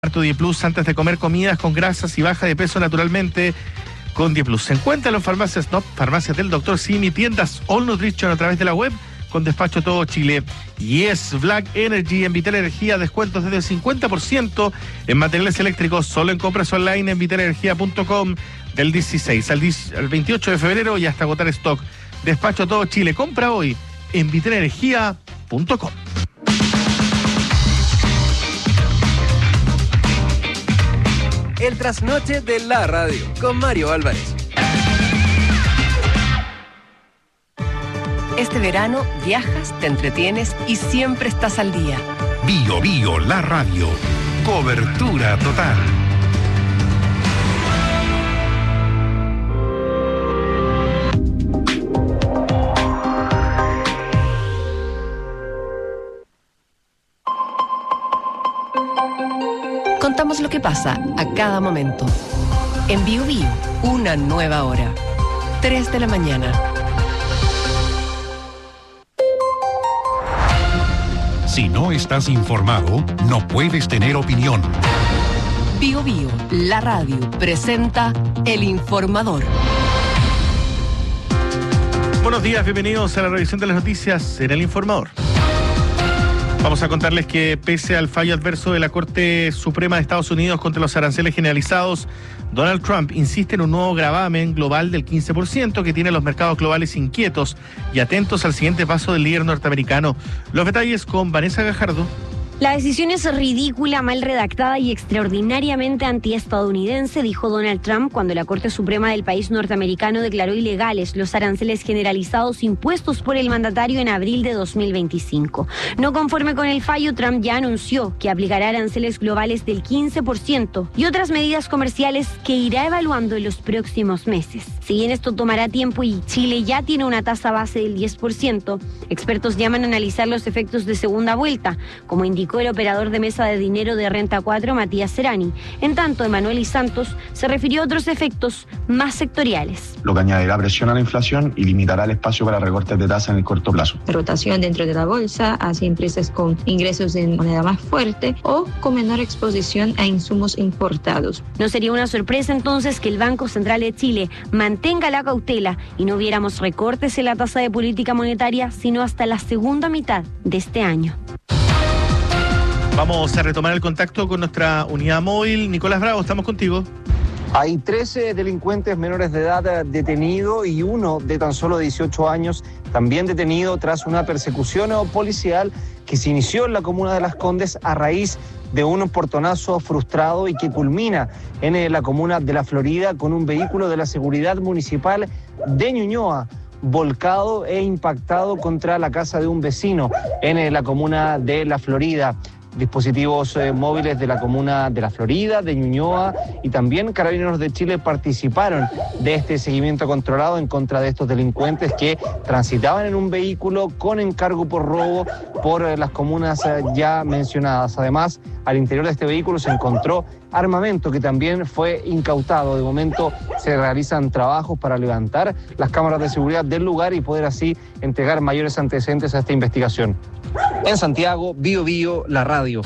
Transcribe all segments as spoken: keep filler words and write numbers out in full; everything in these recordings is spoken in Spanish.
Tu diez Plus antes de comer comidas con grasas y baja de peso naturalmente con diez Plus. Se encuentra en las farmacias N O P, farmacias del doctor Simi, tiendas All Nutrition a través de la web con despacho a todo Chile. Y es Black Energy en Vital Energía, descuentos desde el cincuenta por ciento en materiales eléctricos, solo en compras online en vital energía punto com del dieciséis al veintiocho de febrero y hasta agotar stock. Despacho a todo Chile. Compra hoy en vital energía punto com. El trasnoche de la radio con Mario Álvarez. Este verano viajas, te entretienes y siempre estás al día. Bio Bio, la radio. Cobertura total. Contamos lo que pasa a cada momento. En Bio Bio, una nueva hora. tres de la mañana. Si no estás informado, no puedes tener opinión. Bio Bio, la radio, presenta El Informador. Buenos días, bienvenidos a la revisión de las noticias en El Informador. Vamos a contarles que pese al fallo adverso de la Corte Suprema de Estados Unidos contra los aranceles generalizados, Donald Trump insiste en un nuevo gravamen global del quince por ciento que tiene a los mercados globales inquietos y atentos al siguiente paso del líder norteamericano. Los detalles con Vanessa Gajardo. La decisión es ridícula, mal redactada y extraordinariamente antiestadounidense, dijo Donald Trump cuando la Corte Suprema del país norteamericano declaró ilegales los aranceles generalizados impuestos por el mandatario en abril de dos mil veinticinco. No conforme con el fallo, Trump ya anunció que aplicará aranceles globales del quince por ciento y otras medidas comerciales que irá evaluando en los próximos meses. Si bien esto tomará tiempo y Chile ya tiene una tasa base del diez por ciento, expertos llaman a analizar los efectos de segunda vuelta, como indicó el operador de mesa de dinero de Renta cuatro, Matías Serani. En tanto, Emanuel Santos se refirió a otros efectos más sectoriales. Lo que añadirá presión a la inflación y limitará el espacio para recortes de tasa en el corto plazo. Rotación dentro de la bolsa hacia empresas con ingresos en moneda más fuerte o con menor exposición a insumos importados. No sería una sorpresa entonces que el Banco Central de Chile mantenga la cautela y no viéramos recortes en la tasa de política monetaria sino hasta la segunda mitad de este año. Vamos a retomar el contacto con nuestra unidad móvil. Nicolás Bravo, estamos contigo. Hay trece delincuentes menores de edad detenidos y uno de tan solo dieciocho años también detenido tras una persecución policial que se inició en la comuna de Las Condes a raíz de un portonazo frustrado y que culmina en la comuna de La Florida con un vehículo de la seguridad municipal de Ñuñoa volcado e impactado contra la casa de un vecino en la comuna de La Florida. Dispositivos eh, móviles de la comuna de La Florida, de Ñuñoa y también Carabineros de Chile participaron de este seguimiento controlado en contra de estos delincuentes que transitaban en un vehículo con encargo por robo por eh, las comunas eh, ya mencionadas. Además, al interior de este vehículo se encontró armamento que también fue incautado. De momento se realizan trabajos para levantar las cámaras de seguridad del lugar y poder así entregar mayores antecedentes a esta investigación. En Santiago, Bio Bio, la radio.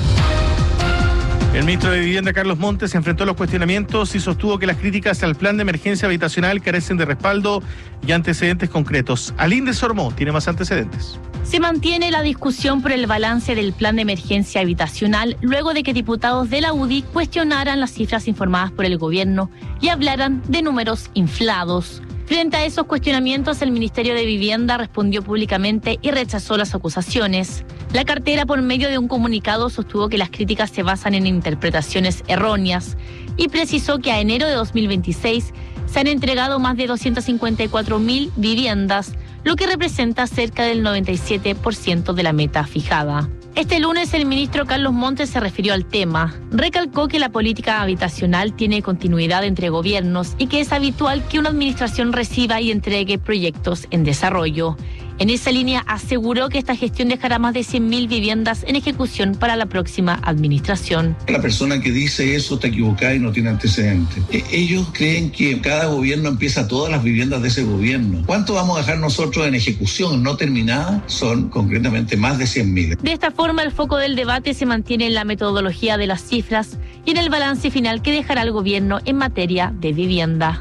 El ministro de Vivienda, Carlos Montes, se enfrentó a los cuestionamientos y sostuvo que las críticas al plan de emergencia habitacional carecen de respaldo y antecedentes concretos. Aline Desormeaux tiene más antecedentes. Se mantiene la discusión por el balance del plan de emergencia habitacional luego de que diputados de la U D I cuestionaran las cifras informadas por el gobierno y hablaran de números inflados. Frente a esos cuestionamientos, el Ministerio de Vivienda respondió públicamente y rechazó las acusaciones. La cartera, por medio de un comunicado, sostuvo que las críticas se basan en interpretaciones erróneas y precisó que a enero de dos mil veintiséis se han entregado más de doscientas cincuenta y cuatro mil viviendas, lo que representa cerca del noventa y siete por ciento de la meta fijada. Este lunes el ministro Carlos Montes se refirió al tema. Recalcó que la política habitacional tiene continuidad entre gobiernos y que es habitual que una administración reciba y entregue proyectos en desarrollo. En esa línea aseguró que esta gestión dejará más de cien mil viviendas en ejecución para la próxima administración. La persona que dice eso está equivocada y no tiene antecedentes. Ellos creen que cada gobierno empieza todas las viviendas de ese gobierno. ¿Cuánto vamos a dejar nosotros en ejecución no terminada? Son concretamente más de cien mil. De esta forma, el foco del debate se mantiene en la metodología de las cifras y en el balance final que dejará el gobierno en materia de vivienda.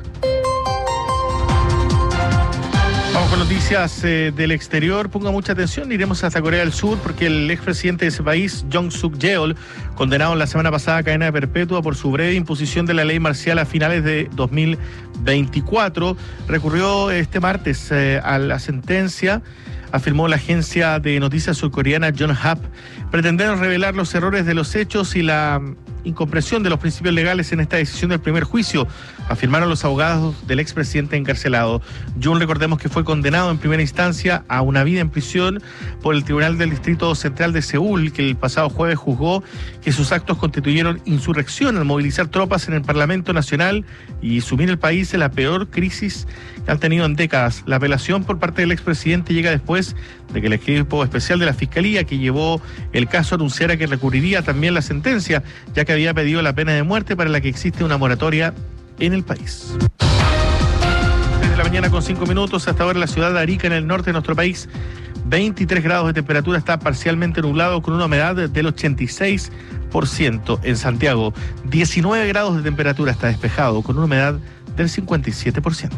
Vamos con noticias eh, del exterior. Ponga mucha atención, iremos hasta Corea del Sur porque el expresidente de ese país, Jong Suk-yeol, condenado la semana pasada a cadena perpetua por su breve imposición de la ley marcial a finales de dos mil veinticuatro, recurrió este martes eh, a la sentencia, afirmó la agencia de noticias surcoreana Yonhap. Pretendieron revelar los errores de los hechos y la incomprensión de los principios legales en esta decisión del primer juicio, afirmaron los abogados del expresidente encarcelado. Jun, recordemos que fue condenado en primera instancia a una vida en prisión por el Tribunal del Distrito Central de Seúl, que el pasado jueves juzgó que sus actos constituyeron insurrección al movilizar tropas en el Parlamento Nacional y sumir el país en la peor crisis que han tenido en décadas. La apelación por parte del expresidente llega después de que el equipo especial de la Fiscalía que llevó el caso anunciara que recurriría también la sentencia, ya que había pedido la pena de muerte para la que existe una moratoria en el país. Desde la mañana con cinco minutos, hasta ahora la ciudad de Arica, en el norte de nuestro país, veintitrés grados de temperatura, está parcialmente nublado con una humedad del ochenta y seis por ciento. En Santiago, diecinueve grados de temperatura, está despejado con una humedad del cincuenta y siete por ciento.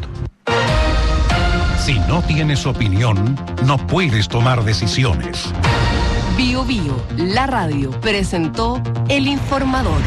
Si no tienes opinión, no puedes tomar decisiones. Bio Bio, la radio, presentó El Informador.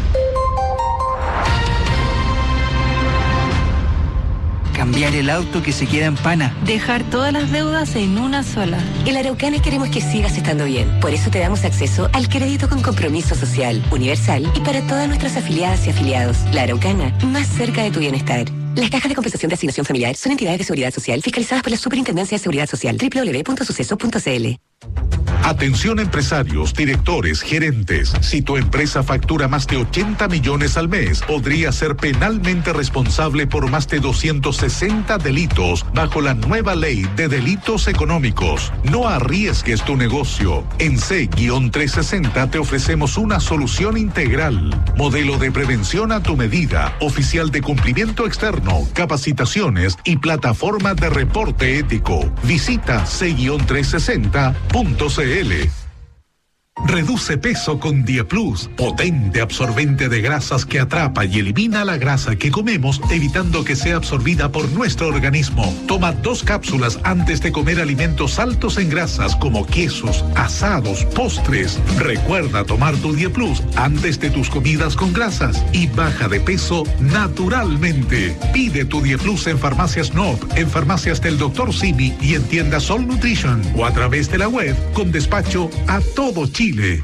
Cambiar el auto que se queda en pana. Dejar todas las deudas en una sola. En la Araucana queremos que sigas estando bien. Por eso te damos acceso al crédito con compromiso social, universal y para todas nuestras afiliadas y afiliados. La Araucana, más cerca de tu bienestar. Las cajas de compensación de asignación familiar son entidades de seguridad social fiscalizadas por la Superintendencia de Seguridad Social. doble u doble u doble u punto suceso punto c l. Atención empresarios, directores, gerentes. Si tu empresa factura más de ochenta millones al mes, podría ser penalmente responsable por más de doscientos sesenta delitos bajo la nueva ley de delitos económicos. No arriesgues tu negocio. En C trescientos sesenta te ofrecemos una solución integral. Modelo de prevención a tu medida, oficial de cumplimiento externo, capacitaciones y plataforma de reporte ético. Visita C trescientos sesenta punto c l. Reduce peso con Dieplus, potente absorbente de grasas que atrapa y elimina la grasa que comemos, evitando que sea absorbida por nuestro organismo. Toma dos cápsulas antes de comer alimentos altos en grasas como quesos, asados, postres. Recuerda tomar tu Dieplus antes de tus comidas con grasas y baja de peso naturalmente. Pide tu Dieplus en Farmacias N O P, en farmacias del doctor Simi y en tiendas All Nutrition o a través de la web con despacho a todo Chile. Vive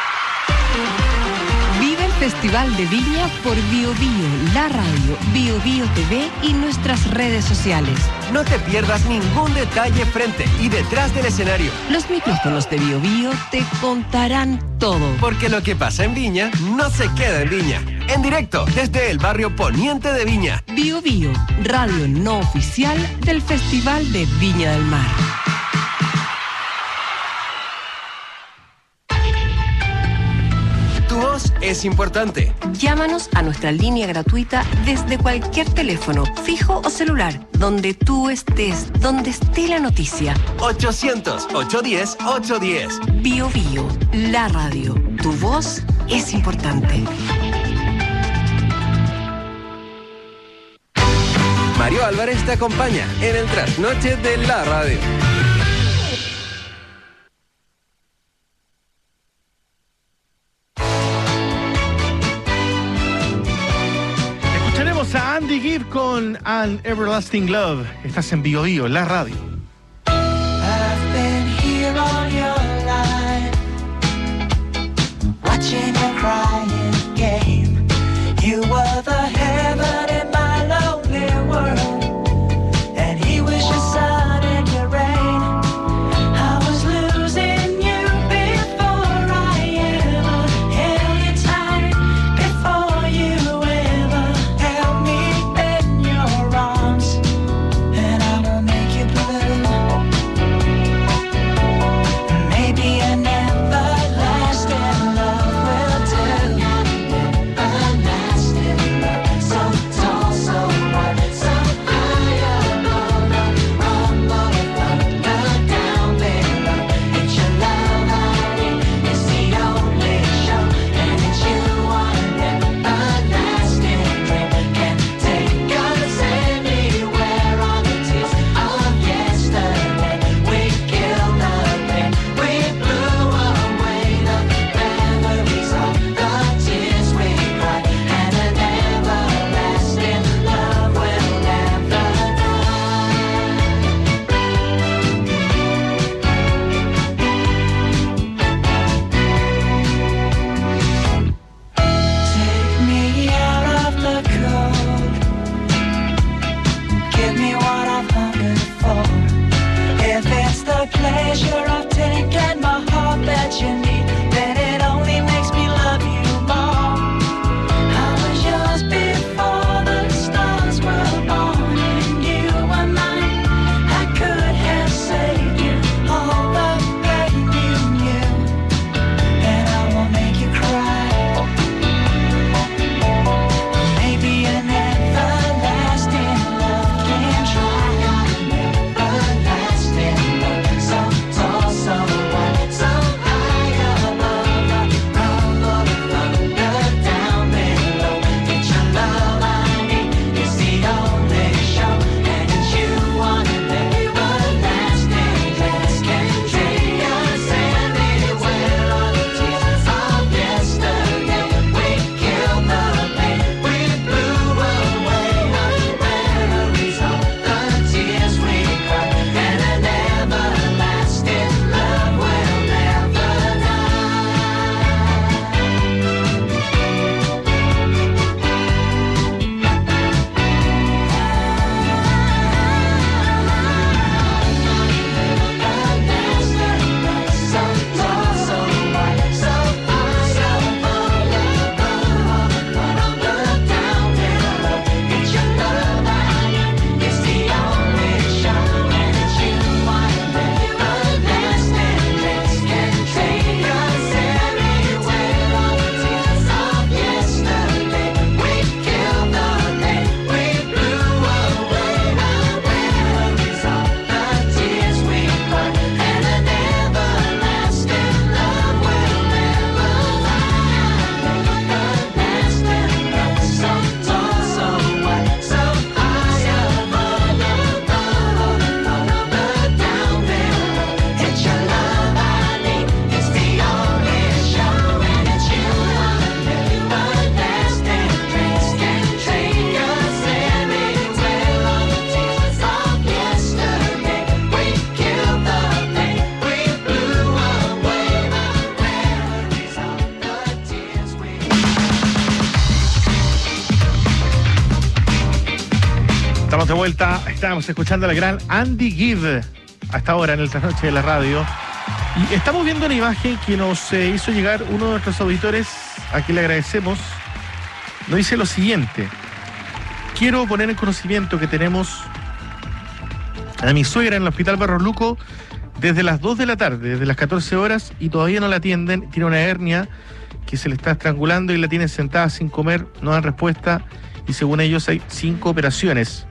el Festival de Viña por Bio Bio, la radio, Bio Bio T V y nuestras redes sociales. No te pierdas ningún detalle frente y detrás del escenario. Los micrófonos de Bio Bio te contarán todo. Porque lo que pasa en Viña no se queda en Viña. En directo desde el barrio poniente de Viña. Bio Bio, radio no oficial del Festival de Viña del Mar. Tu voz es importante. Llámanos a nuestra línea gratuita desde cualquier teléfono, fijo o celular, donde tú estés, donde esté la noticia. ochocientos, ochocientos diez, ochocientos diez. Bio Bio, la radio. Tu voz es importante. Mario Álvarez te acompaña en el trasnoche de la radio. A Andy Gibb con An Everlasting Love. Estás en Bio Bio, la radio. I've been here all your life, watching your crying game. You were the heaven in my lonely world, and he was your sun and your rain. I was losing you before I ever held you tight, before you ever held me in your arms, and I will make you blue. Maybe an everlasting love will do. Estamos de vuelta, estábamos escuchando a la gran Andy Gibb hasta ahora en el trasnoche de la radio. Y estamos viendo una imagen que nos eh, hizo llegar uno de nuestros auditores, a quien le agradecemos. Nos dice lo siguiente: quiero poner en conocimiento que tenemos a mi suegra en el Hospital Barros Luco desde las dos de la tarde, desde las catorce horas, y todavía no la atienden. Tiene una hernia que se le está estrangulando y la tienen sentada sin comer, no dan respuesta, y según ellos hay cinco operaciones.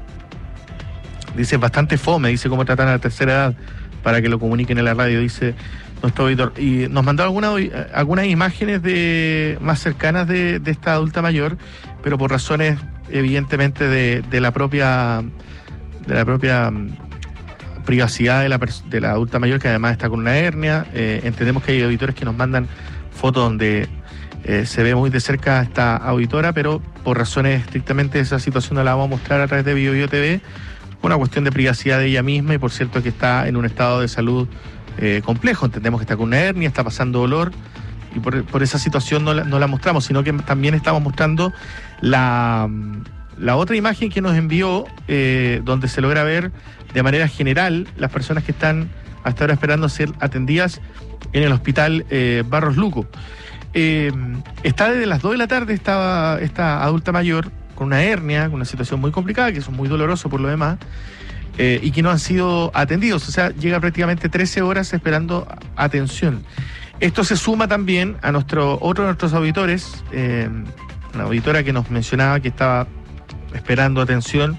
Dice, bastante fome, dice, cómo tratan a la tercera edad, para que lo comuniquen en la radio, dice nuestro auditor. Y nos mandó alguna, algunas imágenes de más cercanas de, de esta adulta mayor, pero por razones evidentemente de, de la propia de la propia privacidad de la, de la adulta mayor, que además está con una hernia. Eh, entendemos que hay auditores que nos mandan fotos donde eh, se ve muy de cerca a esta auditora, pero por razones estrictamente de esa situación no la vamos a mostrar a través de Bio Bio T V, una cuestión de privacidad de ella misma, y por cierto que está en un estado de salud eh, complejo. Entendemos que está con una hernia, está pasando dolor, y por, por esa situación no la, no la mostramos, sino que también estamos mostrando la, la otra imagen que nos envió, eh, donde se logra ver de manera general las personas que están hasta ahora esperando ser atendidas en el Hospital eh, Barros Luco. Eh, está desde las dos de la tarde esta, esta adulta mayor con una hernia, con una situación muy complicada, que es muy doloroso por lo demás, eh, y que no han sido atendidos. O sea, llega prácticamente trece horas esperando atención. Esto se suma también a nuestro otro de nuestros auditores, eh, una auditora que nos mencionaba que estaba esperando atención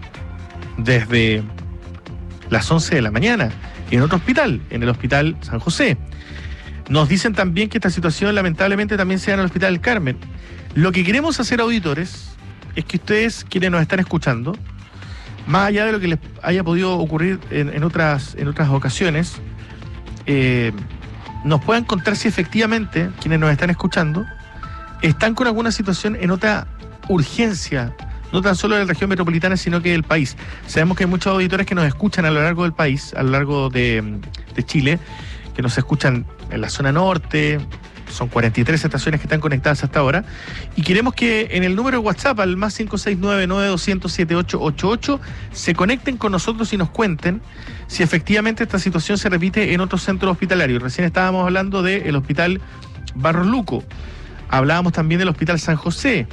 desde las once de la mañana en otro hospital, en el Hospital San José. Nos dicen también que esta situación lamentablemente también se da en el Hospital del Carmen. Lo que queremos hacer, auditores, es que ustedes, quienes nos están escuchando, más allá de lo que les haya podido ocurrir en, en, otras, en otras ocasiones, eh, nos puedan contar si efectivamente, quienes nos están escuchando, están con alguna situación en otra urgencia, no tan solo de la región metropolitana, sino que del país. Sabemos que hay muchos auditores que nos escuchan a lo largo del país, a lo largo de, de Chile, que nos escuchan en la zona norte. Son cuarenta y tres estaciones que están conectadas hasta ahora, y queremos que en el número de WhatsApp al más cinco seis nueve, nueve dos cero cero, siete ocho ocho ocho se conecten con nosotros y nos cuenten si efectivamente esta situación se repite en otros centros hospitalarios. Recién estábamos hablando del Hospital Barros Luco, hablábamos también del Hospital San José.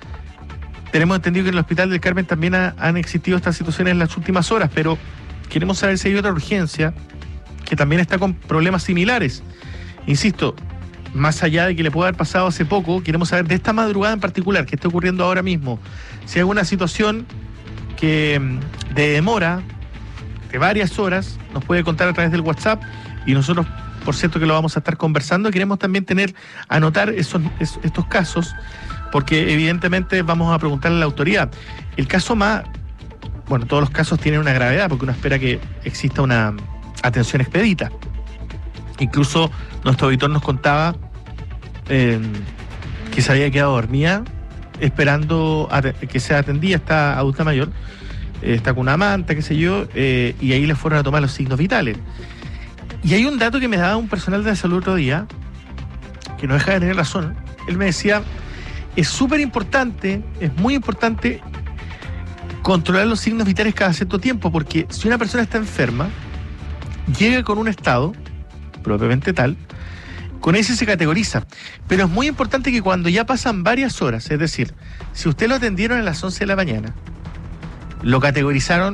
Tenemos entendido que en el Hospital del Carmen también ha, han existido estas situaciones en las últimas horas, pero queremos saber si hay otra urgencia que también está con problemas similares. Insisto, más allá de que le pueda haber pasado hace poco, queremos saber de esta madrugada en particular, que está ocurriendo ahora mismo, si hay alguna situación que de demora de varias horas, nos puede contar a través del WhatsApp, y nosotros, por cierto, que lo vamos a estar conversando. Queremos también tener, anotar esos, esos, estos casos, porque evidentemente vamos a preguntarle a la autoridad. El caso más, bueno, todos los casos tienen una gravedad, porque uno espera que exista una atención expedita. Incluso nuestro auditor nos contaba eh, que se había quedado dormida esperando a que sea atendida esta adulta mayor. Eh, está con una manta, qué sé yo, eh, y ahí le fueron a tomar los signos vitales. Y hay un dato que me daba un personal de la salud otro día, que no deja de tener razón. Él me decía, es súper importante, es muy importante controlar los signos vitales cada cierto tiempo, porque si una persona está enferma, llega con un estado propiamente tal, con ese se categoriza. Pero es muy importante que cuando ya pasan varias horas, es decir, si usted lo atendieron a las once de la mañana, lo categorizaron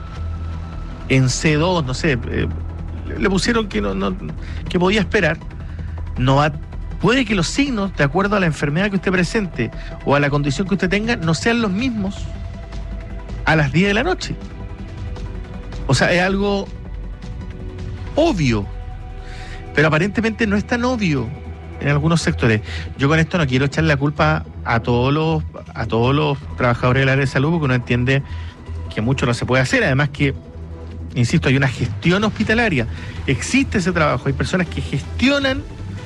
en C dos, no sé, eh, le pusieron que no, no que podía esperar, no va, puede que los signos, de acuerdo a la enfermedad que usted presente o a la condición que usted tenga, no sean los mismos a las diez de la noche. O sea, es algo obvio, pero aparentemente no es tan obvio en algunos sectores. Yo con esto no quiero echarle la culpa a todos los a todos los trabajadores del área de salud, porque uno entiende que mucho no se puede hacer. Además que, insisto, hay una gestión hospitalaria, existe ese trabajo, hay personas que gestionan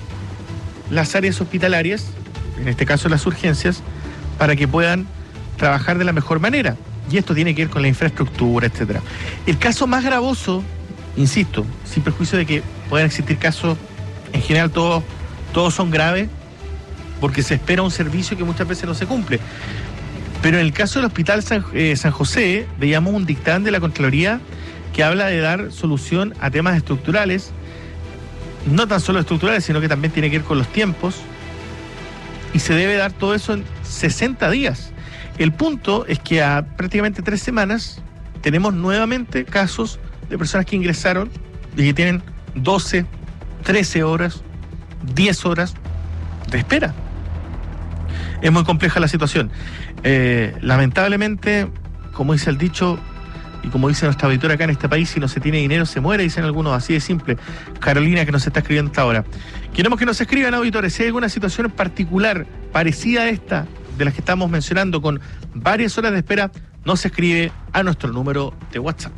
las áreas hospitalarias, en este caso las urgencias, para que puedan trabajar de la mejor manera. Y esto tiene que ver con la infraestructura, etcétera. El caso más gravoso, insisto, sin perjuicio de que puedan existir casos, en general todos, todos son graves, porque se espera un servicio que muchas veces no se cumple. Pero en el caso del Hospital San, eh, San José, veíamos un dictamen de la Contraloría que habla de dar solución a temas estructurales, no tan solo estructurales, sino que también tiene que ver con los tiempos, y se debe dar todo eso en sesenta días. El punto es que a prácticamente tres semanas tenemos nuevamente casos de personas que ingresaron y que tienen doce, trece horas, diez horas de espera. Es muy compleja la situación. Eh, lamentablemente, como dice el dicho, y como dice nuestra auditora acá en este país, si no se tiene dinero se muere, dicen algunos, así de simple. Carolina, que nos está escribiendo hasta ahora. Queremos que nos escriban, auditores, si hay alguna situación en particular parecida a esta, de las que estamos mencionando, con varias horas de espera, nos escribe a nuestro número de WhatsApp.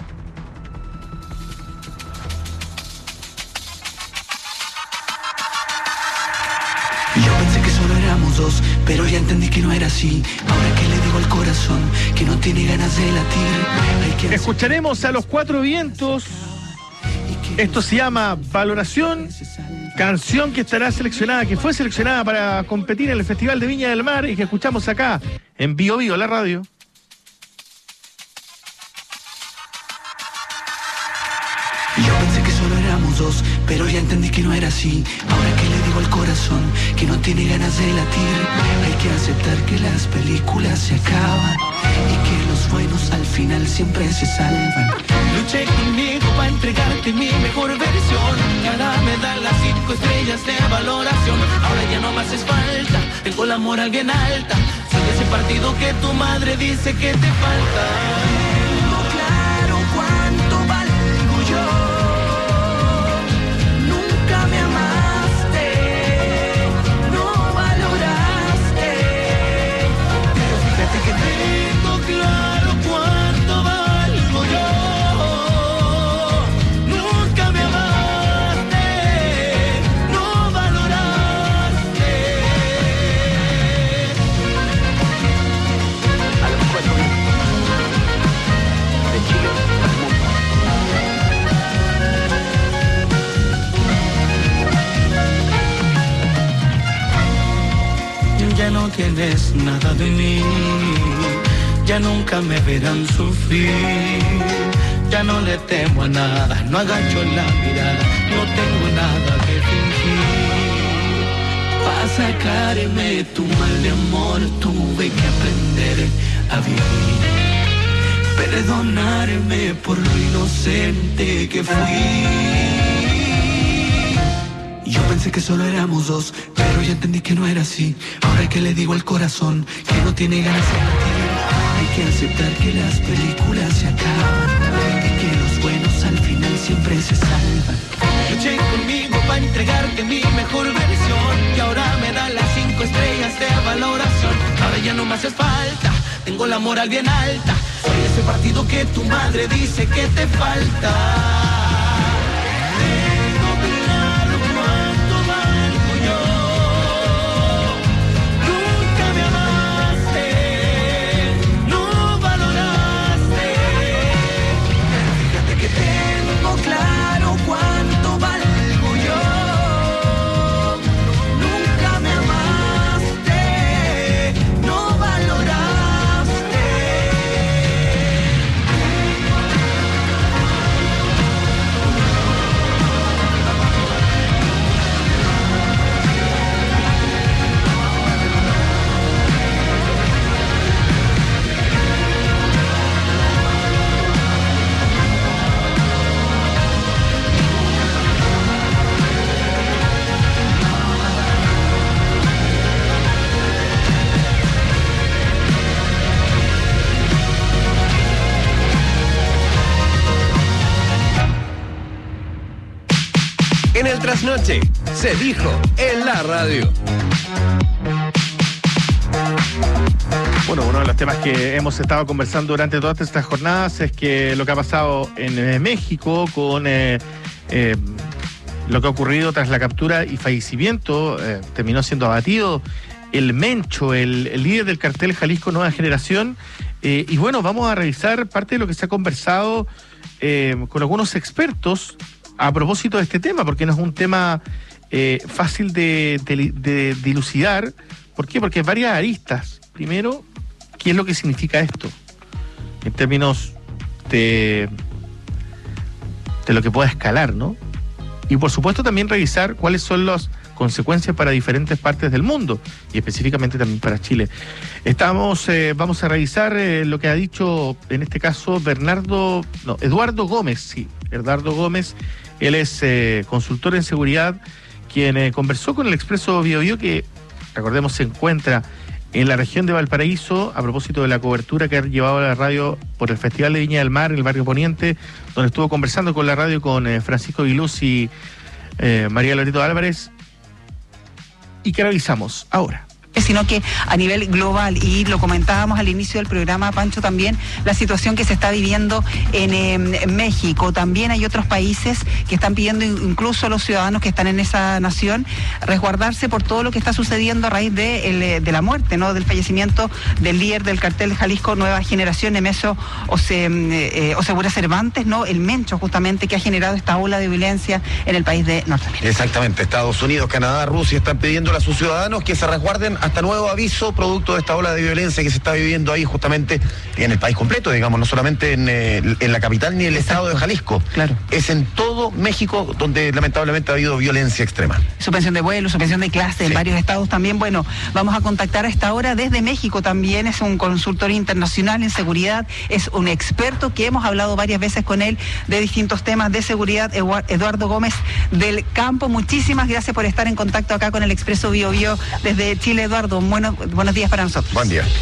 Yo pensé que solo éramos dos, pero ya entendí que no era así. Ahora que le digo al corazón que no tiene ganas de latir. Hay que Escucharemos a Los Cuatro Vientos. Esto se llama Valoración, canción que estará seleccionada, que fue seleccionada para competir en el Festival de Viña del Mar y que escuchamos acá en Bio Bio, la radio. Yo pensé que solo éramos dos, pero ya entendí que no era así. Ahora que le digo al corazón que no tiene ganas de latir. Hay que aceptar que las películas se acaban y que los buenos al final siempre se salvan. Luché conmigo para entregarte mi mejor versión y ahora me dan las cinco estrellas de valoración. Ahora ya no me haces falta, tengo la moral bien alta. Soy ese partido que tu madre dice que te falta. Tengo claro cuánto valgo yo. Nunca me amaste, no valoraste. Pero fíjate que tengo claro cuánto valgo yo. Nunca me amaste, no valoraste. A los cuatro de Chile al mundo. Ya no tienes nada de mí, ya nunca me verán sufrir. Ya no le temo a nada, no agacho la mirada, no tengo nada que fingir. Para sacarme tu mal de amor tuve que aprender a vivir. Perdonarme por lo inocente que fui. Yo pensé que solo éramos dos, pero ya entendí que no era así. Ahora que le digo al corazón que no tiene ganas de latir. Hay que aceptar que las películas se acaban y que los buenos al final siempre se salvan. Luché conmigo para entregarte mi mejor versión y ahora me dan las cinco estrellas de valoración. Ahora ya no me haces falta, tengo la moral bien alta. Soy ese partido que tu madre dice que te falta. Claro cuánto valgo yo. Nunca me amaste, no valoraste. En el trasnoche, se dijo en la radio. Bueno, uno de los temas que hemos estado conversando durante todas estas jornadas es que lo que ha pasado en eh, México con eh, eh, lo que ha ocurrido tras la captura y fallecimiento, eh, terminó siendo abatido el Mencho, el, el líder del cartel Jalisco Nueva Generación. Eh, y bueno, vamos a revisar parte de lo que se ha conversado eh, con algunos expertos a propósito de este tema, porque no es un tema eh, fácil de, de, de dilucidar. ¿Por qué? Porque hay varias aristas. Primero, qué es lo que significa esto en términos de, de lo que pueda escalar, ¿no? Y por supuesto también revisar cuáles son las consecuencias para diferentes partes del mundo y específicamente también para Chile. Estamos, eh, vamos a revisar eh, lo que ha dicho en este caso Bernardo, no, Eduardo Gómez, sí, Eduardo Gómez, él es eh, consultor en seguridad, quien eh, conversó con el Expreso Biobío, que recordemos se encuentra en la región de Valparaíso, a propósito de la cobertura que ha llevado la radio por el Festival de Viña del Mar en el barrio Poniente, donde estuvo conversando con la radio con eh, Francisco Aguiluz y eh, María Loreto Álvarez. ¿Y qué revisamos ahora? Sino que a nivel global, y lo comentábamos al inicio del programa, Pancho, también la situación que se está viviendo en, eh, en México. También hay otros países que están pidiendo, incluso a los ciudadanos que están en esa nación, resguardarse por todo lo que está sucediendo a raíz de, el, de la muerte, ¿no? Del fallecimiento del líder del cartel de Jalisco Nueva Generación, Nemesio Ose, eh, Osegura Cervantes, ¿no? El Mencho, justamente, que ha generado esta ola de violencia en el país de Norteamérica. Exactamente. Estados Unidos, Canadá, Rusia están pidiéndole a sus ciudadanos que se resguarden hasta nuevo aviso, producto de esta ola de violencia que se está viviendo ahí justamente en el país completo, digamos, no solamente en, eh, en la capital ni en el Exacto. estado de Jalisco. Claro. Es en todo México donde lamentablemente ha habido violencia extrema. Suspensión de vuelos, suspensión de clases sí. en varios estados también. Bueno, vamos a contactar a esta hora desde México también, es un consultor internacional en seguridad, es un experto que hemos hablado varias veces con él de distintos temas de seguridad, Eduardo Gómez del Campo. Muchísimas gracias por estar en contacto acá con el Expreso Biobío desde Chile, Eduardo. Bueno, buenos días para nosotros. Buen día.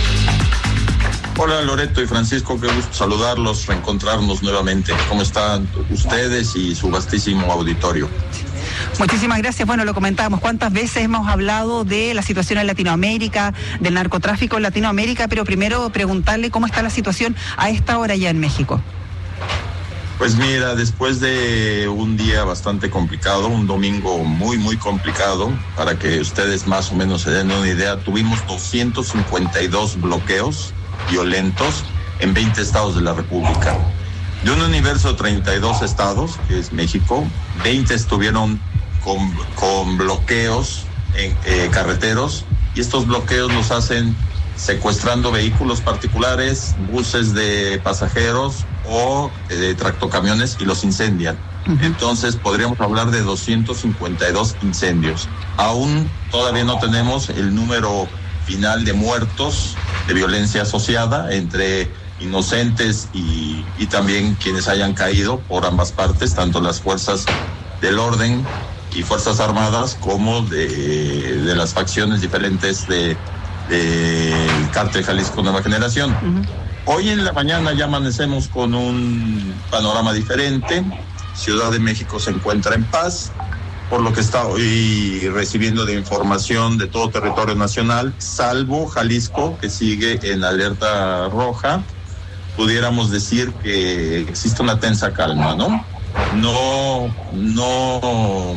Hola Loreto y Francisco, qué gusto saludarlos, reencontrarnos nuevamente. ¿Cómo están ustedes y su vastísimo auditorio? Muchísimas gracias. Bueno, lo comentábamos, cuántas veces hemos hablado de la situación en Latinoamérica, del narcotráfico en Latinoamérica, pero primero preguntarle cómo está la situación a esta hora ya en México. Pues mira, después de un día bastante complicado, un domingo muy, muy complicado, para que ustedes más o menos se den una idea, tuvimos doscientos cincuenta y dos bloqueos violentos en veinte estados de la República. De un universo de treinta y dos estados, que es México, veinte estuvieron con, con bloqueos en eh, carreteros, y estos bloqueos los hacen secuestrando vehículos particulares, buses de pasajeros o de tractocamiones y los incendian. Uh-huh. Entonces podríamos hablar de doscientos cincuenta y dos incendios. Aún todavía no tenemos el número final de muertos de violencia asociada entre inocentes y, y también quienes hayan caído por ambas partes, tanto las fuerzas del orden y fuerzas armadas como de, de las facciones diferentes de del Cártel Jalisco Nueva Generación. Uh-huh. Hoy en la mañana ya amanecemos con un panorama diferente. Ciudad de México se encuentra en paz, por lo que está hoy recibiendo de información de todo territorio nacional, salvo Jalisco, que sigue en alerta roja. Pudiéramos decir que existe una tensa calma, ¿no? No, no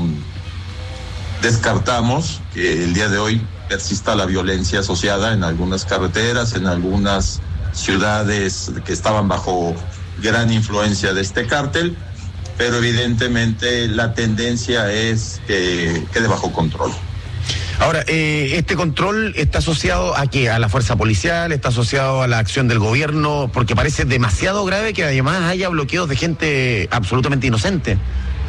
descartamos que el día de hoy persista la violencia asociada en algunas carreteras, en algunas ciudades que estaban bajo gran influencia de este cártel, pero evidentemente la tendencia es que quede bajo control. Ahora, eh, ¿este control está asociado a qué? ¿A la fuerza policial? ¿Está asociado a la acción del gobierno? Porque parece demasiado grave que además haya bloqueos de gente absolutamente inocente.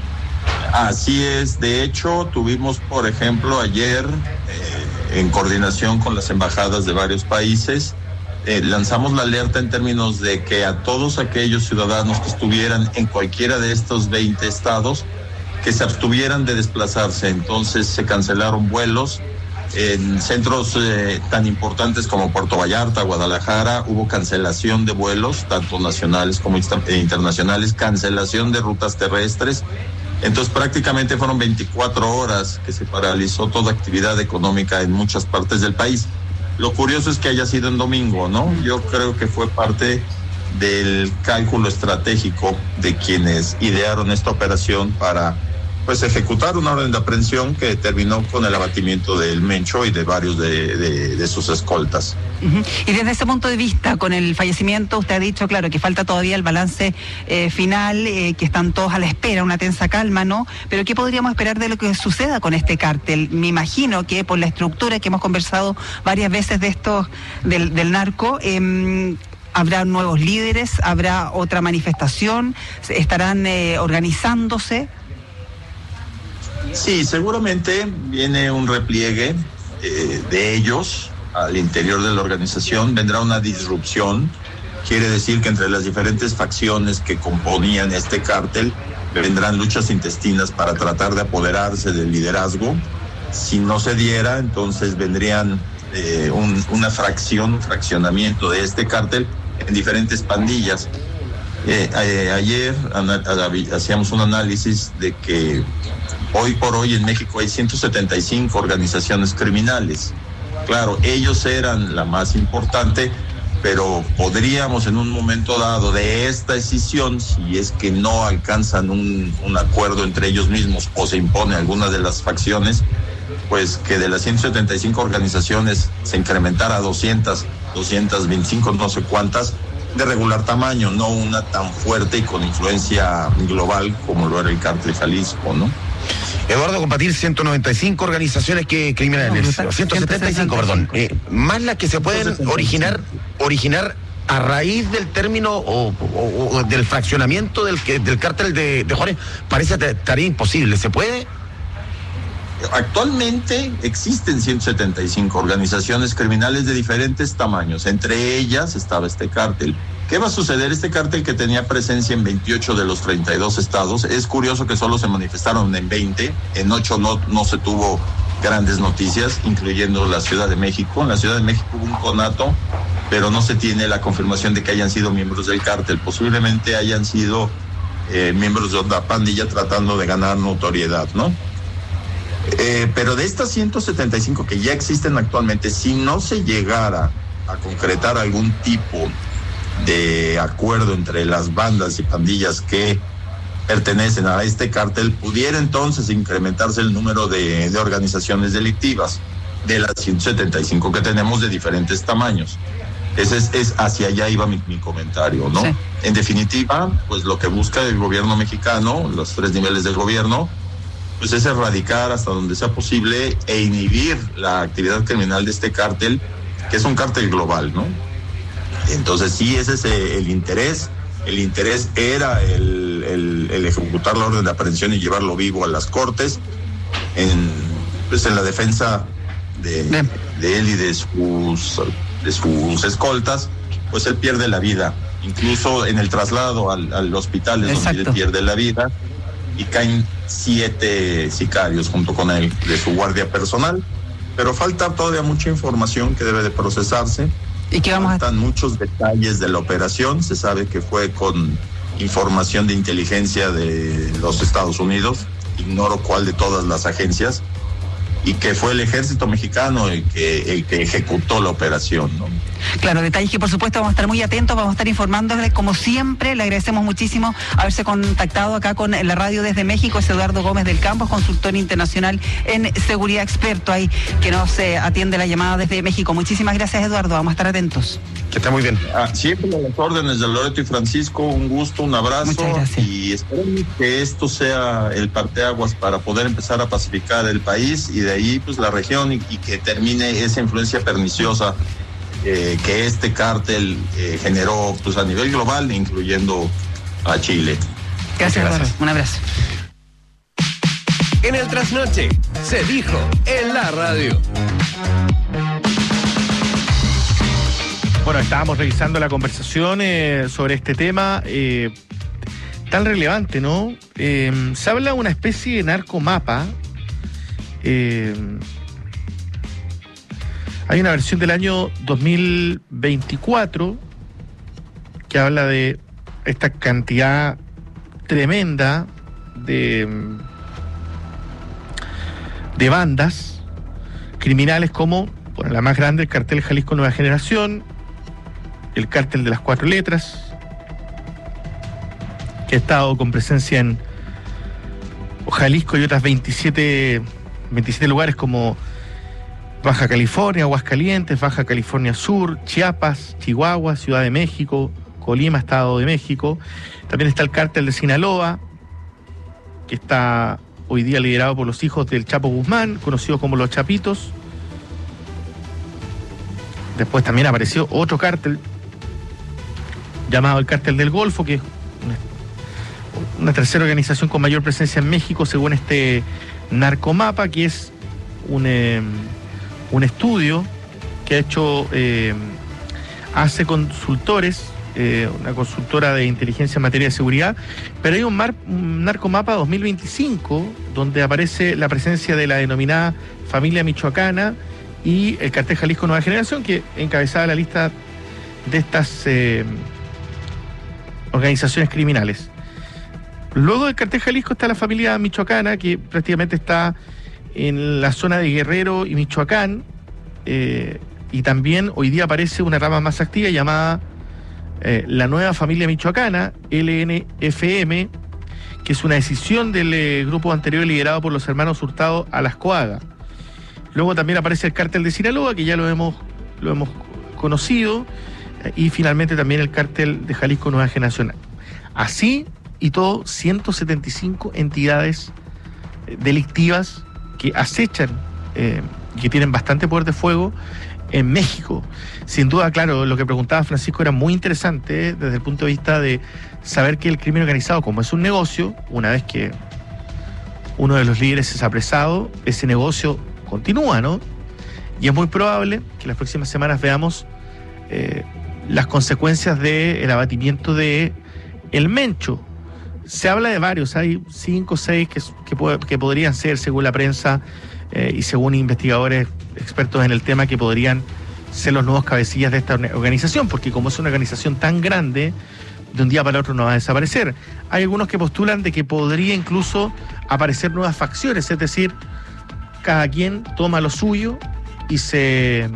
Así es. De hecho, tuvimos, por ejemplo, ayer, eh, en coordinación con las embajadas de varios países, eh, lanzamos la alerta en términos de que a todos aquellos ciudadanos que estuvieran en cualquiera de estos veinte estados, que se abstuvieran de desplazarse. Entonces se cancelaron vuelos en centros eh, tan importantes como Puerto Vallarta, Guadalajara. Hubo cancelación de vuelos, tanto nacionales como internacionales, cancelación de rutas terrestres. Entonces prácticamente fueron veinticuatro horas que se paralizó toda actividad económica en muchas partes del país. Lo curioso es que haya sido en domingo, ¿no? Yo creo que fue parte del cálculo estratégico de quienes idearon esta operación para pues ejecutar una orden de aprehensión que terminó con el abatimiento del Mencho y de varios de, de, de sus escoltas. Uh-huh. Y desde ese punto de vista, con el fallecimiento, usted ha dicho, claro, que falta todavía el balance eh, final, eh, que están todos a la espera, una tensa calma, ¿no? Pero ¿qué podríamos esperar de lo que suceda con este cártel? Me imagino que por la estructura que hemos conversado varias veces de esto, del, del narco, eh, ¿habrá nuevos líderes? ¿Habrá otra manifestación? ¿Estarán eh, organizándose? Sí, seguramente viene un repliegue eh, de ellos al interior de la organización, vendrá una disrupción, quiere decir que entre las diferentes facciones que componían este cártel vendrán luchas intestinas para tratar de apoderarse del liderazgo. Si no se diera, entonces vendrían eh, un, una fracción, un fraccionamiento de este cártel en diferentes pandillas. Eh, eh, ayer ana, hacíamos un análisis de que hoy por hoy en México hay ciento setenta y cinco organizaciones criminales. Claro, ellos eran la más importante, pero podríamos en un momento dado de esta decisión, si es que no alcanzan un, un acuerdo entre ellos mismos o se impone alguna de las facciones, pues que de las ciento setenta y cinco organizaciones se incrementara a doscientas, doscientas veinticinco, no sé cuántas, de regular tamaño, no una tan fuerte y con influencia global como lo era el Cártel Jalisco, ¿no? Eduardo, combatir ciento noventa y cinco organizaciones que criminales, no, ciento setenta y cinco, perdón, eh, más las que se pueden originar, originar a raíz del término o, o, o del fraccionamiento del, del cártel de, de Juárez, parece tarea imposible. ¿Se puede? Actualmente existen ciento setenta y cinco organizaciones criminales de diferentes tamaños, entre ellas estaba este cártel. ¿Qué va a suceder? Este cártel, que tenía presencia en veintiocho de los treinta y dos estados, es curioso que solo se manifestaron en veinte, en ocho no, no se tuvo grandes noticias, incluyendo la Ciudad de México. En la Ciudad de México hubo un conato, pero no se tiene la confirmación de que hayan sido miembros del cártel, posiblemente hayan sido eh, miembros de otra pandilla tratando de ganar notoriedad, ¿no? Eh, pero de estas ciento setenta y cinco que ya existen actualmente, si no se llegara a concretar algún tipo de acuerdo entre las bandas y pandillas que pertenecen a este cártel, pudiera entonces incrementarse el número de, de organizaciones delictivas de las ciento setenta y cinco que tenemos de diferentes tamaños. Ese es, es hacia allá iba mi, mi comentario, ¿no? Sí. En definitiva, pues lo que busca el gobierno mexicano, los tres niveles del gobierno, pues es erradicar hasta donde sea posible e inhibir la actividad criminal de este cártel, que es un cártel global, ¿no? Entonces sí, ese es el interés. El interés era el, el, el ejecutar la orden de aprehensión y llevarlo vivo a las cortes, en, pues en la defensa de, de él y de sus, de sus escoltas, pues él pierde la vida. Incluso en el traslado al, al hospital es Exacto. donde él pierde la vida, y caen siete sicarios junto con él de su guardia personal. Pero falta todavía mucha información que debe de procesarse. ¿Y qué vamos Faltan a... muchos detalles de la operación. Se sabe que fue con información de inteligencia de los Estados Unidos, ignoro cuál de todas las agencias, y que fue el ejército mexicano el que, el que ejecutó la operación, ¿no? Claro, detalles que por supuesto vamos a estar muy atentos, vamos a estar informándole como siempre. Le agradecemos muchísimo haberse contactado acá con la radio desde México. Es Eduardo Gómez del Campos, consultor internacional en seguridad, experto ahí, que nos eh, atiende la llamada desde México. Muchísimas gracias, Eduardo, vamos a estar atentos. Que está muy bien. Ah, siempre a las órdenes de Loreto y Francisco, un gusto, un abrazo. Muchas gracias. Y esperemos que esto sea el parteaguas para poder empezar a pacificar el país y de ahí pues la región, y, y que termine esa influencia perniciosa eh, que este cártel eh, generó pues a nivel global, incluyendo a Chile. Gracias, Eduardo. Un abrazo. En el Trasnoche se dijo en la radio. Bueno, estábamos revisando la conversación eh, sobre este tema eh, tan relevante, ¿no? Eh, se habla de una especie de narcomapa. Eh, hay una versión del año dos mil veinticuatro que habla de esta cantidad tremenda de, de bandas criminales como, bueno, la más grande, el Cartel Jalisco Nueva Generación, el Cártel de las Cuatro Letras, que ha estado con presencia en Jalisco y otras veintisiete, veintisiete lugares como Baja California, Aguascalientes, Baja California Sur, Chiapas, Chihuahua, Ciudad de México, Colima, Estado de México. También está el cártel de Sinaloa, que está hoy día liderado por los hijos del Chapo Guzmán, conocidos como los Chapitos. Después también apareció otro cártel llamado el Cártel del Golfo, que es una, una tercera organización con mayor presencia en México, según este Narcomapa, que es un, eh, un estudio que ha hecho eh, hace Consultores, eh, una consultora de inteligencia en materia de seguridad, pero hay un, mar, un Narcomapa dos mil veinticinco donde aparece la presencia de la denominada familia michoacana y el Cartel Jalisco Nueva Generación, que encabezaba la lista de estas eh, organizaciones criminales. Luego del Cartel Jalisco está la familia michoacana, que prácticamente está en la zona de Guerrero y Michoacán, eh, y también hoy día aparece una rama más activa llamada eh, la Nueva Familia Michoacana, L N F M, que es una decisión del eh, grupo anterior liderado por los hermanos Hurtado Alascoaga. Luego también aparece el Cártel de Sinaloa, que ya lo hemos, lo hemos conocido, y finalmente también el Cártel de Jalisco Nueva Generación. Así y todo, ciento setenta y cinco entidades delictivas que acechan, eh, que tienen bastante poder de fuego en México. Sin duda, claro, lo que preguntaba Francisco era muy interesante, ¿eh? Desde el punto de vista de saber que el crimen organizado, como es un negocio, una vez que uno de los líderes es apresado, ese negocio continúa, ¿no? Y es muy probable que las próximas semanas veamos eh, las consecuencias del abatimiento de el Mencho. Se habla de varios, hay cinco o seis que, que, puede, que podrían ser, según la prensa eh, y según investigadores expertos en el tema, que podrían ser los nuevos cabecillas de esta organización, porque como es una organización tan grande, de un día para otro no va a desaparecer. Hay algunos que postulan de que podría incluso aparecer nuevas facciones, es decir, cada quien toma lo suyo y se,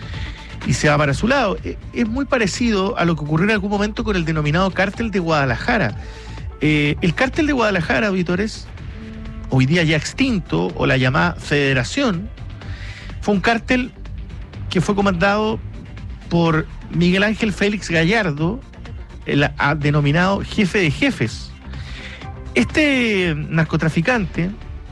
y se va para su lado. Es muy parecido a lo que ocurrió en algún momento con el denominado Cártel de Guadalajara. Eh, el Cártel de Guadalajara, auditores, hoy día ya extinto, o la llamada Federación, fue un cártel que fue comandado por Miguel Ángel Félix Gallardo, el a, denominado jefe de jefes. Este narcotraficante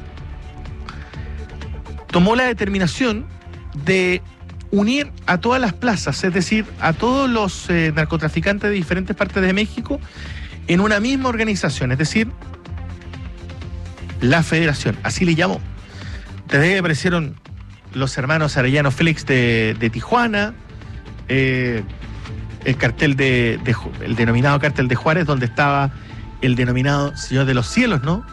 tomó la determinación de unir a todas las plazas, es decir, a todos los eh, narcotraficantes de diferentes partes de México en una misma organización, es decir, la Federación, así le llamó. Desde ahí aparecieron los hermanos Arellano Félix de, de Tijuana, eh, el cartel de, de el denominado Cártel de Juárez, donde estaba el denominado Señor de los Cielos, ¿no?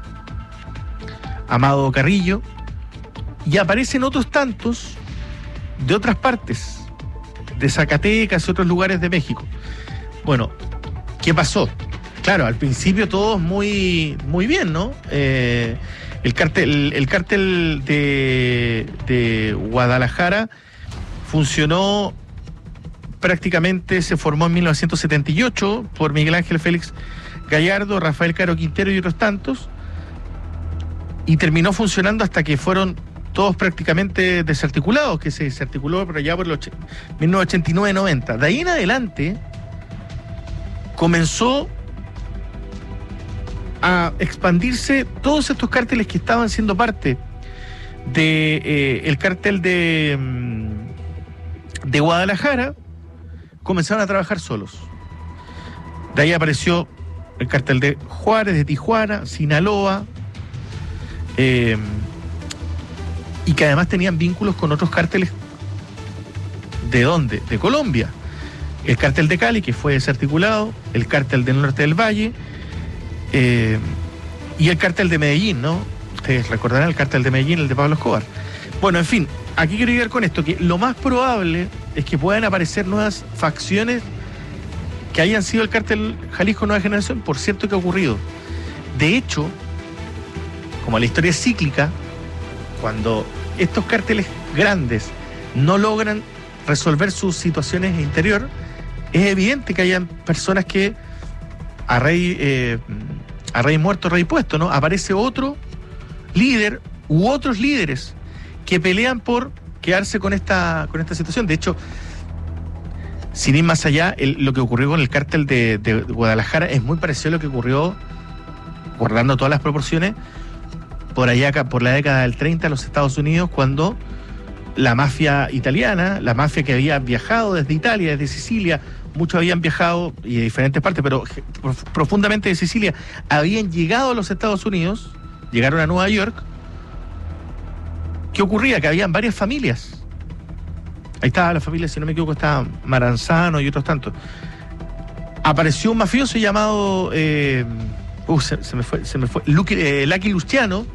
Amado Carrillo. Y aparecen otros tantos de otras partes, de Zacatecas y otros lugares de México. Bueno, ¿qué pasó? Claro, al principio todos muy, muy bien, ¿no? Eh, el cártel, el cártel de, de Guadalajara funcionó prácticamente, se formó en mil novecientos setenta y ocho por Miguel Ángel Félix Gallardo, Rafael Caro Quintero y otros tantos, y terminó funcionando hasta que fueron todos prácticamente desarticulados, que se desarticuló por allá por los mil novecientos ochenta y nueve noventa. De ahí en adelante comenzó a expandirse todos estos cárteles que estaban siendo parte de eh, el cártel de, de Guadalajara, comenzaron a trabajar solos. De ahí apareció el cártel de Juárez, de Tijuana, Sinaloa, eh, y que además tenían vínculos con otros cárteles. ¿De dónde? De Colombia. El cártel de Cali, que fue desarticulado, el cártel del norte del Valle, eh, y el cártel de Medellín, ¿no? Ustedes recordarán el cártel de Medellín, el de Pablo Escobar. Bueno, en fin, aquí quiero llegar con esto, que lo más probable es que puedan aparecer nuevas facciones que hayan sido el cártel Jalisco Nueva Generación, por cierto que ha ocurrido. De hecho, como la historia es cíclica, cuando estos cárteles grandes no logran resolver sus situaciones interior, es evidente que hayan personas que a rey, eh, a rey muerto, rey puesto, ¿no? Aparece otro líder u otros líderes que pelean por quedarse con esta, con esta situación. De hecho, sin ir más allá, el, lo que ocurrió con el cártel de, de Guadalajara es muy parecido a lo que ocurrió, guardando todas las proporciones, por allá, por la década del treinta en los Estados Unidos, cuando la mafia italiana, la mafia que había viajado desde Italia, desde Sicilia, muchos habían viajado y de diferentes partes, pero profundamente de Sicilia, habían llegado a los Estados Unidos, llegaron a Nueva York. ¿Qué ocurría? Que habían varias familias. Ahí estaba la familia, si no me equivoco, estaba Maranzano y otros tantos. Apareció un mafioso llamado, eh, uh, se, se me fue, se me fue, Lucky, eh, Lucky Luciano,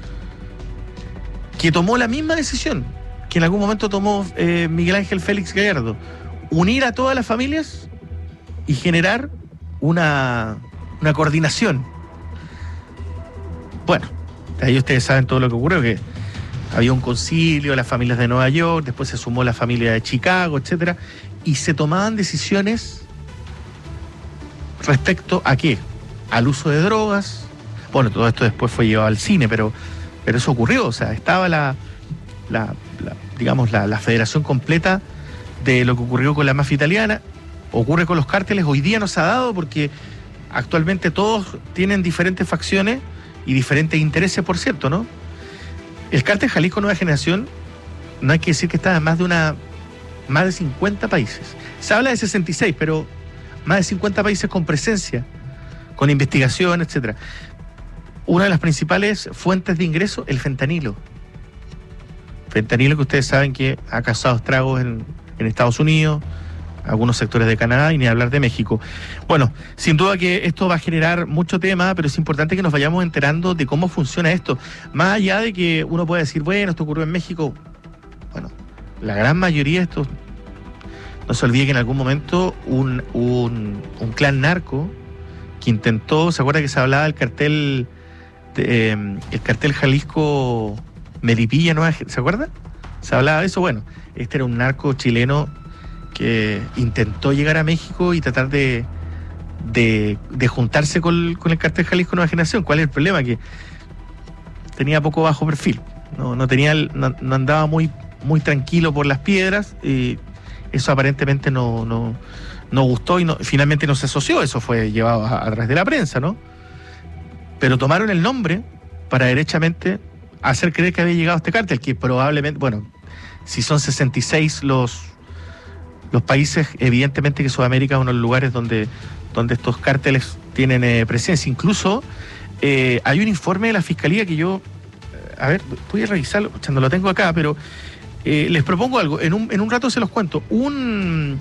que tomó la misma decisión que en algún momento tomó eh, Miguel Ángel Félix Gallardo: unir a todas las familias y generar una, una coordinación. Bueno, ahí ustedes saben todo lo que ocurrió, que había un concilio, las familias de Nueva York, después se sumó la familia de Chicago, etcétera, y se tomaban decisiones respecto a qué, al uso de drogas. Bueno, todo esto después fue llevado al cine, pero, pero eso ocurrió, o sea, estaba la, la, la digamos, la, la federación completa de lo que ocurrió con la mafia italiana. Ocurre con los cárteles, hoy día no se ha dado porque actualmente todos tienen diferentes facciones y diferentes intereses, por cierto, ¿no? El cártel Jalisco Nueva Generación, no hay que decir que está en más de una más de cincuenta países. Se habla de sesenta y seis, pero más de cincuenta países con presencia, con investigación, etcétera. Una de las principales fuentes de ingreso, el fentanilo. Fentanilo que ustedes saben que ha causado estragos en, en Estados Unidos, algunos sectores de Canadá y ni hablar de México. Bueno, sin duda que esto va a generar mucho tema, pero es importante que nos vayamos enterando de cómo funciona esto. Más allá de que uno pueda decir, bueno, esto ocurrió en México, bueno, la gran mayoría de estos, no se olvide que en algún momento un, un, un clan narco que intentó, ¿se acuerda que se hablaba del cartel, de, eh, el cartel Jalisco Melipilla, ¿no? ¿Se acuerda? Se hablaba de eso. Bueno, este era un narco chileno que intentó llegar a México y tratar de, de, de juntarse con, con el cartel Jalisco Nueva Generación. ¿Cuál es el problema? Que tenía poco bajo perfil, no, no, tenía, no, no andaba muy, muy tranquilo por las piedras, y eso aparentemente no, no, no gustó y no, finalmente no se asoció. Eso fue llevado a, a través de la prensa, ¿no? Pero tomaron el nombre para derechamente hacer creer que había llegado este cártel, que probablemente, bueno, si son sesenta y seis los Los países, evidentemente que Sudamérica es uno de los lugares donde, donde estos cárteles tienen eh, presencia. Incluso eh, hay un informe de la Fiscalía que yo, a ver, voy a revisarlo, no lo tengo acá, pero eh, les propongo algo, en un, en un rato se los cuento. Un,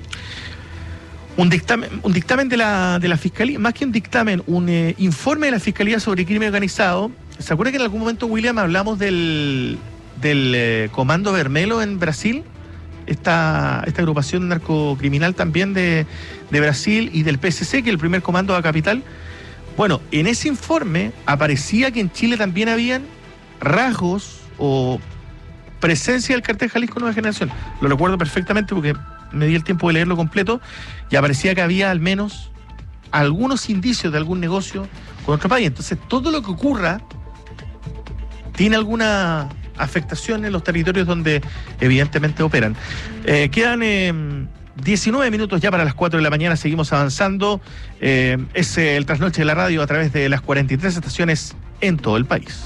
un dictamen, un dictamen de la, de la Fiscalía, más que un dictamen, un eh, informe de la Fiscalía sobre crimen organizado. ¿Se acuerda que en algún momento, William, hablamos del, del eh, Comando Vermelho en Brasil? Esta, esta agrupación narcocriminal también de, de Brasil y del P S C, que es el primer comando de la capital. Bueno, en ese informe aparecía que en Chile también habían rasgos o presencia del cartel Jalisco Nueva Generación. Lo recuerdo perfectamente porque me di el tiempo de leerlo completo y aparecía que había al menos algunos indicios de algún negocio con otro país. Entonces, todo lo que ocurra tiene alguna afectación en los territorios donde evidentemente operan. Eh, quedan eh, diecinueve minutos ya para las cuatro de la mañana, seguimos avanzando. Eh, es eh, el Trasnoche de la Radio a través de las cuarenta y tres estaciones en todo el país.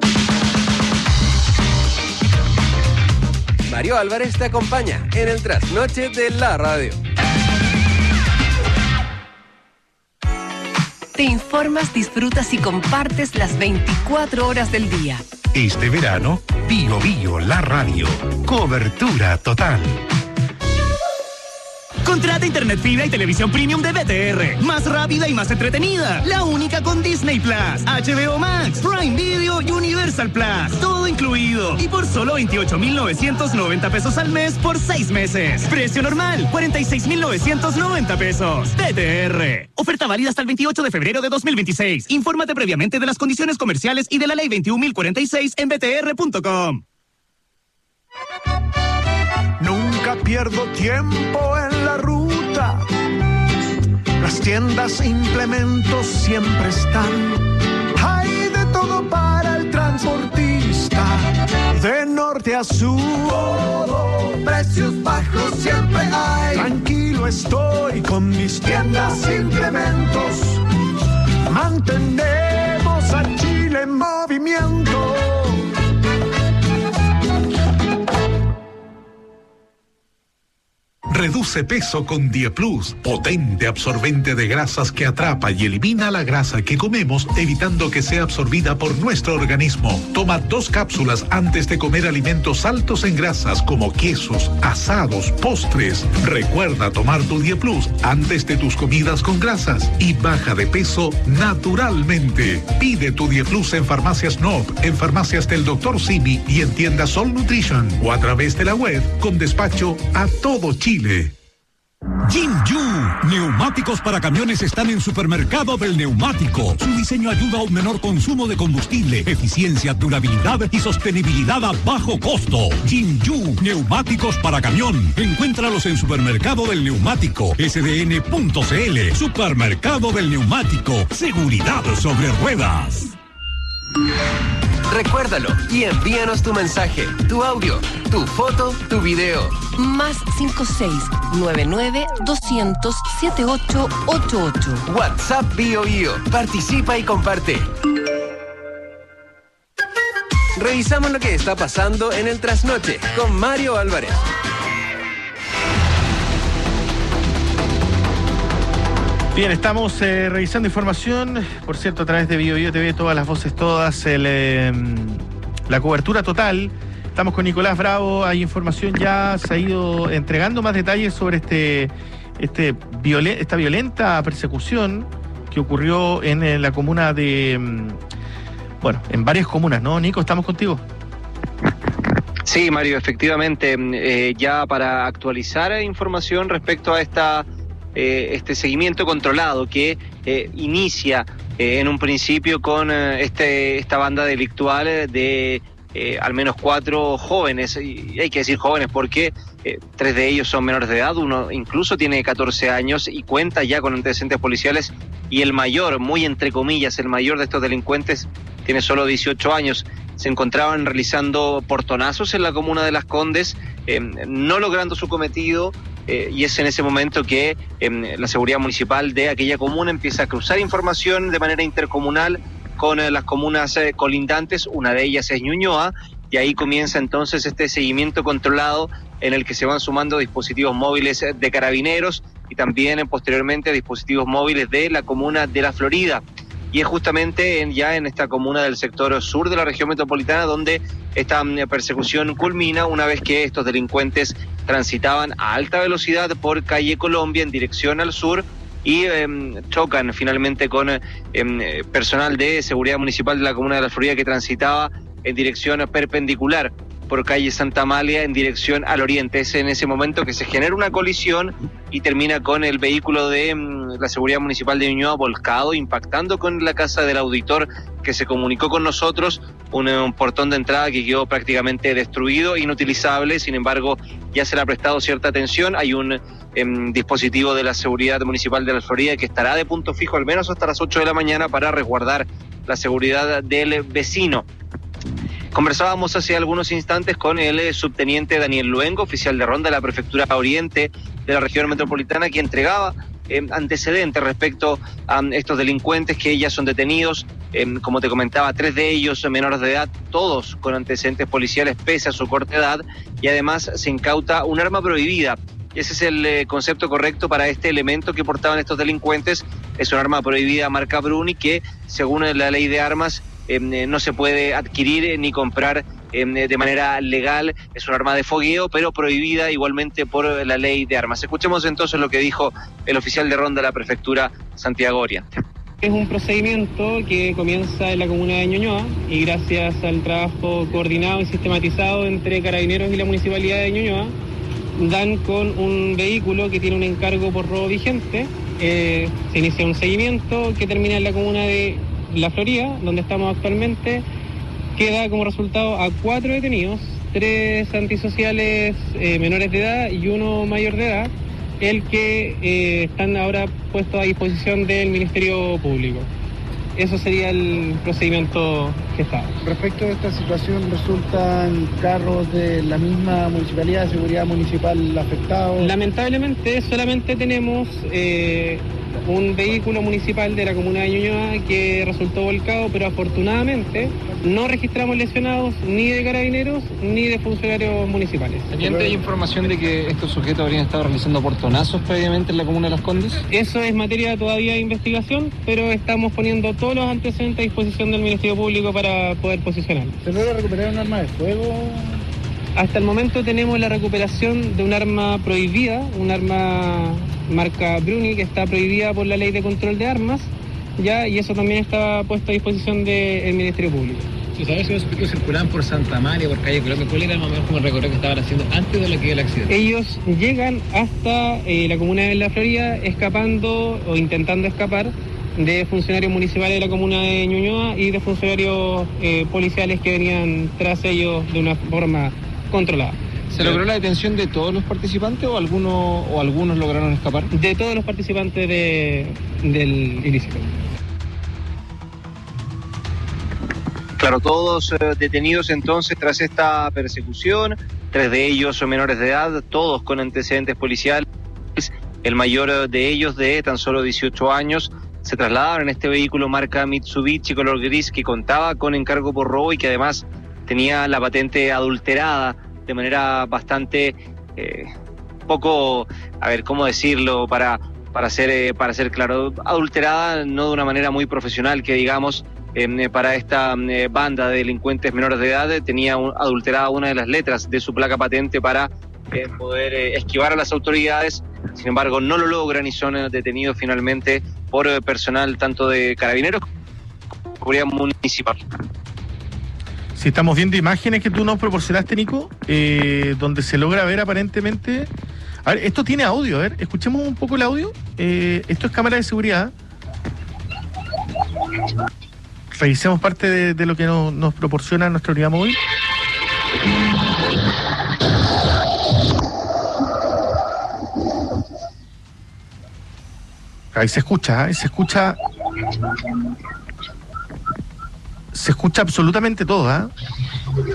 Mario Álvarez te acompaña en el Trasnoche de la Radio. Te informas, disfrutas y compartes las veinticuatro horas del día. Este verano, Bio Bio la radio. Cobertura total. Contrata internet fibra y televisión premium de B T R. Más rápida y más entretenida. La única con Disney Plus, H B O Max, Prime Video y Universal Plus. Todo incluido. Y por solo veintiocho mil novecientos noventa pesos al mes por seis meses. Precio normal, cuarenta y seis mil novecientos noventa pesos. B T R. Oferta válida hasta el veintiocho de febrero de dos mil veintiséis. Infórmate previamente de las condiciones comerciales y de la ley veintiún mil cuarenta y seis en b t r punto com. Nunca pierdo tiempo en la ruta. Las tiendas e implementos siempre están. Hay de todo para el transportista. de norte a sur. Todo, precios bajos siempre hay. Tranquilo estoy con mis tiendas e implementos. Mantenemos a Chile en movimiento. Reduce peso con Dieplus, potente absorbente de grasas que atrapa y elimina la grasa que comemos, evitando que sea absorbida por nuestro organismo. Toma dos cápsulas antes de comer alimentos altos en grasas como quesos, asados, postres. Recuerda tomar tu Dieplus antes de tus comidas con grasas y baja de peso naturalmente. Pide tu Dieplus en Farmacias Nob, en farmacias del doctor Simi y en tiendas Sol Nutrition o a través de la web con despacho a todo Chile. Jinju, neumáticos para camiones están en Supermercado del Neumático. Su diseño ayuda a un menor consumo de combustible, eficiencia, durabilidad y sostenibilidad a bajo costo. Jinju, neumáticos para camión. Encuéntralos en Supermercado del Neumático, S D N punto C L. Supermercado del Neumático, seguridad sobre ruedas. Recuérdalo y envíanos tu mensaje, tu audio, tu foto, tu video. Más cinco seis nueve nueve doscientos setenta y ocho ochenta y ocho. WhatsApp Bio Bio. Participa y comparte. Revisamos lo que está pasando en el Trasnoche con Mario Álvarez. Bien, estamos eh, revisando información, por cierto, a través de Bio Bio T V, todas las voces, todas, el, eh, la cobertura total. Estamos con Nicolás Bravo, hay información ya, se ha ido entregando más detalles sobre este, este violen, esta violenta persecución que ocurrió en, en la comuna de, bueno, en varias comunas, ¿no? Nico, estamos contigo. Sí, Mario, efectivamente, eh, ya para actualizar información respecto a esta... Eh, este seguimiento controlado que eh, inicia eh, en un principio con eh, este esta banda delictual de eh, al menos cuatro jóvenes, y hay que decir jóvenes porque eh, tres de ellos son menores de edad, uno incluso tiene catorce años y cuenta ya con antecedentes policiales, y el mayor, muy entre comillas, el mayor de estos delincuentes tiene solo dieciocho años. Se encontraban realizando portonazos en la comuna de Las Condes, eh, no logrando su cometido. Eh, y es en ese momento que eh, la seguridad municipal de aquella comuna empieza a cruzar información de manera intercomunal con eh, las comunas eh, colindantes, una de ellas es Ñuñoa, y ahí comienza entonces este seguimiento controlado en el que se van sumando dispositivos móviles de carabineros y también eh, posteriormente dispositivos móviles de la comuna de La Florida. Y es justamente en, ya en esta comuna del sector sur de la región metropolitana donde esta persecución culmina una vez que estos delincuentes transitaban a alta velocidad por calle Colombia en dirección al sur y eh, chocan finalmente con eh, personal de seguridad municipal de la comuna de La Florida que transitaba en dirección perpendicular por calle Santa Amalia en dirección al oriente. Es en ese momento que se genera una colisión y termina con el vehículo de mm, la seguridad municipal de Ñuñoa volcado, impactando con la casa del auditor que se comunicó con nosotros, un, un portón de entrada que quedó prácticamente destruido, inutilizable. Sin embargo, ya se le ha prestado cierta atención. Hay un em, dispositivo de la seguridad municipal de La Florida que estará de punto fijo al menos hasta las ocho de la mañana para resguardar la seguridad del vecino. Conversábamos hace algunos instantes con el subteniente Daniel Luengo, oficial de ronda de la Prefectura Oriente de la región metropolitana, que entregaba eh, antecedentes respecto a um, estos delincuentes que ya son detenidos. Eh, como te comentaba, tres de ellos menores de edad, todos con antecedentes policiales pese a su corta edad, y además se incauta un arma prohibida. Ese es el eh, concepto correcto para este elemento que portaban estos delincuentes. Es un arma prohibida marca Bruni que, según la ley de armas, Eh, no se puede adquirir eh, ni comprar eh, de manera legal. Es un arma de fogueo, pero prohibida igualmente por la ley de armas. Escuchemos entonces lo que dijo el oficial de ronda de la prefectura, Santiago Oriente. Es un procedimiento que comienza en la comuna de Ñuñoa y gracias al trabajo coordinado y sistematizado entre carabineros y la municipalidad de Ñuñoa, dan con un vehículo que tiene un encargo por robo vigente. Eh, se inicia un seguimiento que termina en la comuna de La Florida, donde estamos actualmente, que da como resultado a cuatro detenidos, tres antisociales eh, menores de edad y uno mayor de edad, el que eh, están ahora puestos a disposición del Ministerio Público. eso sería el procedimiento que está. Respecto a esta situación, ¿resultan carros de la misma municipalidad, de seguridad municipal afectados? Lamentablemente solamente tenemos eh, un vehículo municipal de la comuna de Ñuñoa que resultó volcado, pero afortunadamente no registramos lesionados ni de carabineros ni de funcionarios municipales. ¿Teniente, hay información de que estos sujetos habrían estado realizando portonazos previamente en la comuna de Las Condes? Eso es materia todavía de investigación, pero estamos poniendo todos los antecedentes a disposición del Ministerio Público para poder posicionar. ¿Se logra recuperar un arma de fuego? Hasta el momento tenemos la recuperación de un arma prohibida, un arma marca Bruni que está prohibida por la Ley de Control de Armas, ya, y eso también está puesto a disposición del Ministerio Público. ¿Tú sabes si los sujetos circulaban por Santa María, por calle Colombia? ¿Cuál era más o menos como el recorrido que estaban haciendo antes de lo que el accidente? Ellos llegan hasta eh, la comuna de La Florida escapando o intentando escapar de funcionarios municipales de la comuna de Ñuñoa y de funcionarios eh, policiales que venían tras ellos de una forma controlada. ¿Se logró la detención de todos los participantes o algunos o algunos lograron escapar? De todos los participantes de, del ilícito. Claro, todos eh, detenidos entonces tras esta persecución, tres de ellos son menores de edad, todos con antecedentes policiales, el mayor de ellos de tan solo dieciocho años, se trasladaron en este vehículo marca Mitsubishi color gris que contaba con encargo por robo y que además tenía la patente adulterada de manera bastante eh, poco, a ver, ¿cómo decirlo? Para, para, ser, eh, para ser claro, adulterada no de una manera muy profesional que digamos, eh, para esta eh, banda de delincuentes menores de edad, tenía un, adulterada una de las letras de su placa patente para eh, poder eh, esquivar a las autoridades. Sin embargo, no lo logran y son eh, detenidos finalmente por eh, personal tanto de carabineros como de seguridad municipal. Si estamos viendo imágenes que tú nos proporcionaste, Nico, eh, donde se logra ver aparentemente... A ver, esto tiene audio, a ver, escuchemos un poco el audio. Eh, esto es cámara de seguridad. Revisemos parte de, de lo que nos, nos proporciona nuestra unidad móvil. Ahí se escucha, ahí se escucha... Se escucha absolutamente todo, ¿ah? ¿eh?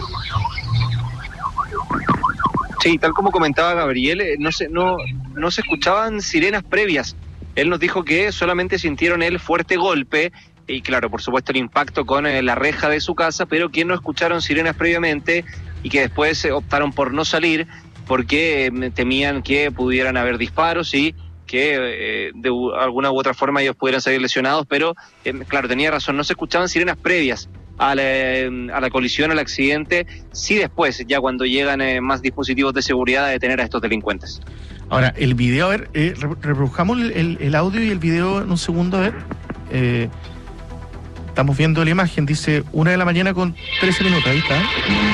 Sí, tal como comentaba Gabriel, no se, no, no se escuchaban sirenas previas. Él nos dijo que solamente sintieron el fuerte golpe y claro, por supuesto el impacto con eh, la reja de su casa, pero que no escucharon sirenas previamente y que después eh, optaron por no salir porque eh, temían que pudieran haber disparos y que eh, de u- alguna u otra forma ellos pudieran salir lesionados, pero eh, claro, tenía razón, no se escuchaban sirenas previas a la, eh, a la colisión, al accidente, sí después, ya cuando llegan eh, más dispositivos de seguridad a detener a estos delincuentes. Ahora, el video, a ver, eh, reprodujamos el, el, el audio y el video en un segundo, a ver. Eh, estamos viendo la imagen, dice una de la mañana con trece minutos, ahí está.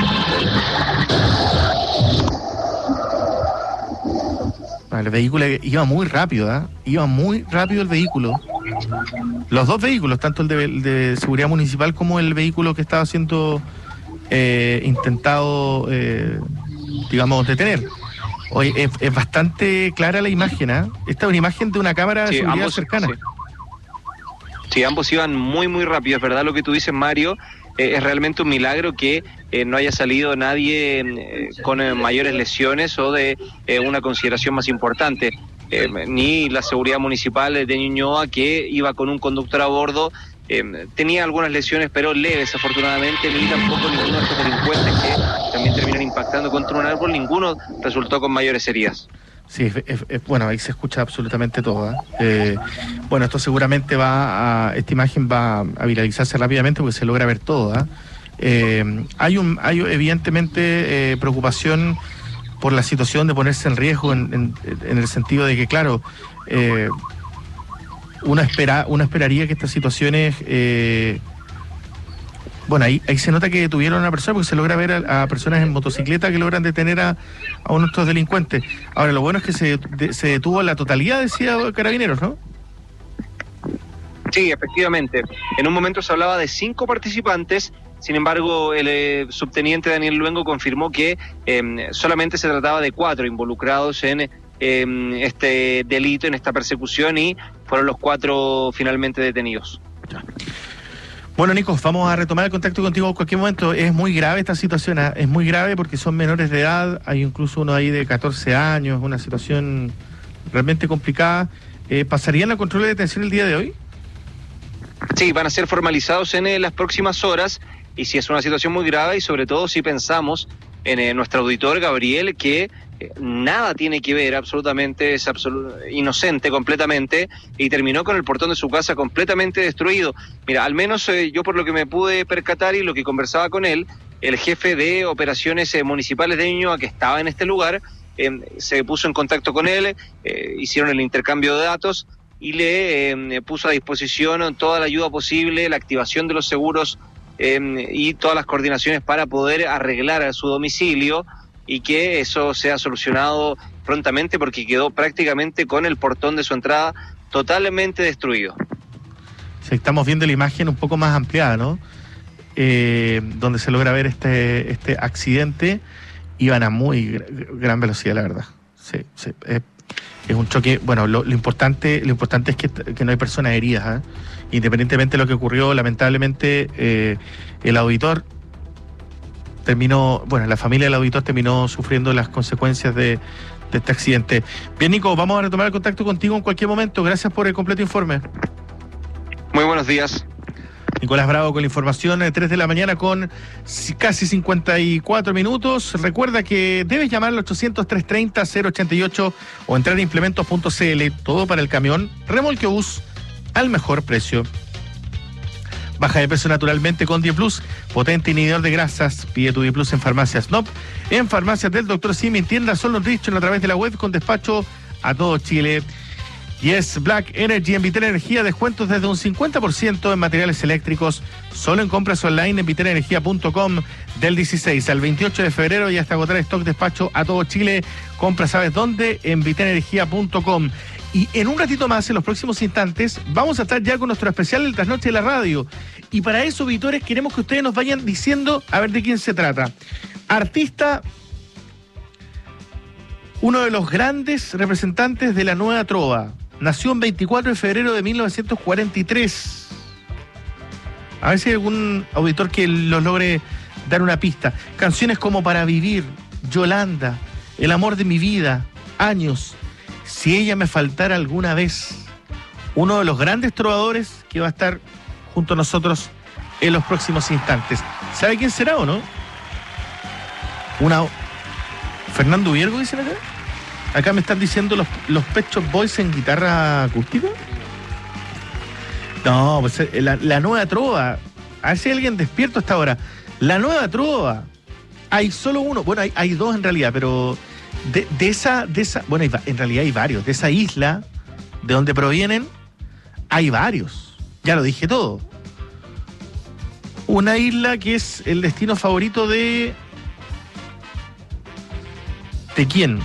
El vehículo iba muy rápido, ¿eh? Iba muy rápido el vehículo. Los dos vehículos, tanto el de, el de seguridad municipal como el vehículo que estaba siendo eh, intentado, eh, digamos, detener. Oye, es, es bastante clara la imagen, ¿eh? Esta es una imagen de una cámara de Sí, seguridad ambos, cercana. Sí. Sí, ambos iban muy, muy rápido. Es verdad lo que tú dices, Mario. Eh, es realmente un milagro que eh, no haya salido nadie eh, con eh, mayores lesiones o de eh, una consideración más importante. Eh, ni la seguridad municipal de Ñuñoa, que iba con un conductor a bordo, eh, tenía algunas lesiones, pero leves, afortunadamente, ni tampoco ninguno de estos delincuentes que también terminan impactando contra un árbol, ninguno resultó con mayores heridas. Sí, es, es, es, bueno, ahí se escucha absolutamente todo, ¿eh? Eh, bueno, esto seguramente va a, esta imagen va a viralizarse rápidamente porque se logra ver todo, ¿eh? Eh, hay un, hay evidentemente eh, preocupación por la situación de ponerse en riesgo en, en, en el sentido de que, claro, eh, uno espera, uno esperaría que estas situaciones, eh, bueno, ahí, ahí se nota que detuvieron a una persona porque se logra ver a, a personas en motocicleta que logran detener a, a uno de estos delincuentes. Ahora, lo bueno es que se, de, se detuvo la totalidad, decía Carabineros, ¿no? Sí, efectivamente. En un momento se hablaba de cinco participantes. Sin embargo, el eh, subteniente Daniel Luengo confirmó que eh, solamente se trataba de cuatro involucrados en eh, este delito, en esta persecución, y fueron los cuatro finalmente detenidos. Ya. Bueno, Nico, vamos a retomar el contacto contigo en cualquier momento. Es muy grave esta situación, ¿eh? Es muy grave porque son menores de edad, hay incluso uno ahí de catorce años, una situación realmente complicada. Eh, ¿Pasarían a control de detención el día de hoy? Sí, van a ser formalizados en eh, las próximas horas, y si es una situación muy grave, y sobre todo si pensamos en eh, nuestro auditor Gabriel, que eh, nada tiene que ver, absolutamente, es absolu- inocente completamente, y terminó con el portón de su casa completamente destruido. Mira, al menos eh, yo por lo que me pude percatar y lo que conversaba con él, el jefe de operaciones eh, municipales de Ñuñoa, que estaba en este lugar, eh, se puso en contacto con él, eh, hicieron el intercambio de datos, y le eh, puso a disposición toda la ayuda posible, la activación de los seguros eh, y todas las coordinaciones para poder arreglar a su domicilio y que eso sea solucionado prontamente, porque quedó prácticamente con el portón de su entrada totalmente destruido. Sí, estamos viendo la imagen un poco más ampliada, ¿no? Eh, donde se logra ver este, este accidente. Iban a muy gr- gran velocidad, la verdad. Sí, sí. Eh, Es un choque, bueno, lo, lo importante lo importante es que, que no hay personas heridas, ¿eh? Independientemente de lo que ocurrió, lamentablemente eh, el auditor terminó, bueno, la familia del auditor terminó sufriendo las consecuencias de, de este accidente. Bien, Nico, vamos a retomar el contacto contigo en cualquier momento. Gracias por el completo informe. Muy buenos días. Nicolás Bravo con la información, eh, tres de la mañana con casi cincuenta y cuatro minutos. Recuerda que debes llamar al ochocientos, trescientos treinta, cero ochenta y ocho o entrar a implementos punto c l. Todo para el camión, remolque o bus al mejor precio. Baja de peso naturalmente con Dieplus, potente inhibidor de grasas. Pide tu Dieplus en farmacias N O P, en farmacias del doctor Simi, en tiendas Sol Nutrition, a través de la web con despacho a todo Chile. Y es Black Energy en Vital Energía, descuentos desde un cincuenta por ciento en materiales eléctricos, solo en compras online en vital energía punto com del dieciséis al veintiocho de febrero y hasta agotar stock, despacho a todo Chile. Compra, ¿sabes dónde? En vital energía punto com. Y en un ratito más, en los próximos instantes, vamos a estar ya con nuestro especial del Trasnoche de la Radio. Y para eso, auditores, queremos que ustedes nos vayan diciendo a ver de quién se trata. Artista, uno de los grandes representantes de la nueva trova. Nació el veinticuatro de febrero de mil novecientos cuarenta y tres. A ver si hay algún auditor que los logre dar una pista. Canciones como Para Vivir, Yolanda, El Amor de mi Vida, Años, Si ella me faltara alguna vez. Uno de los grandes trovadores que va a estar junto a nosotros en los próximos instantes. ¿Sabe quién será o no? Una... ¿Fernando Viergo dicen acá? Acá me están diciendo los, los Pet Shop Boys en guitarra acústica. No, pues la, la nueva trova. A ver si hay alguien despierto hasta ahora. La nueva trova. Hay solo uno. Bueno, hay, hay dos en realidad, pero de, de esa, de esa. Bueno, hay, en realidad hay varios. De esa isla, de donde provienen, hay varios. Ya lo dije todo. Una isla que es el destino favorito de. ¿De quién?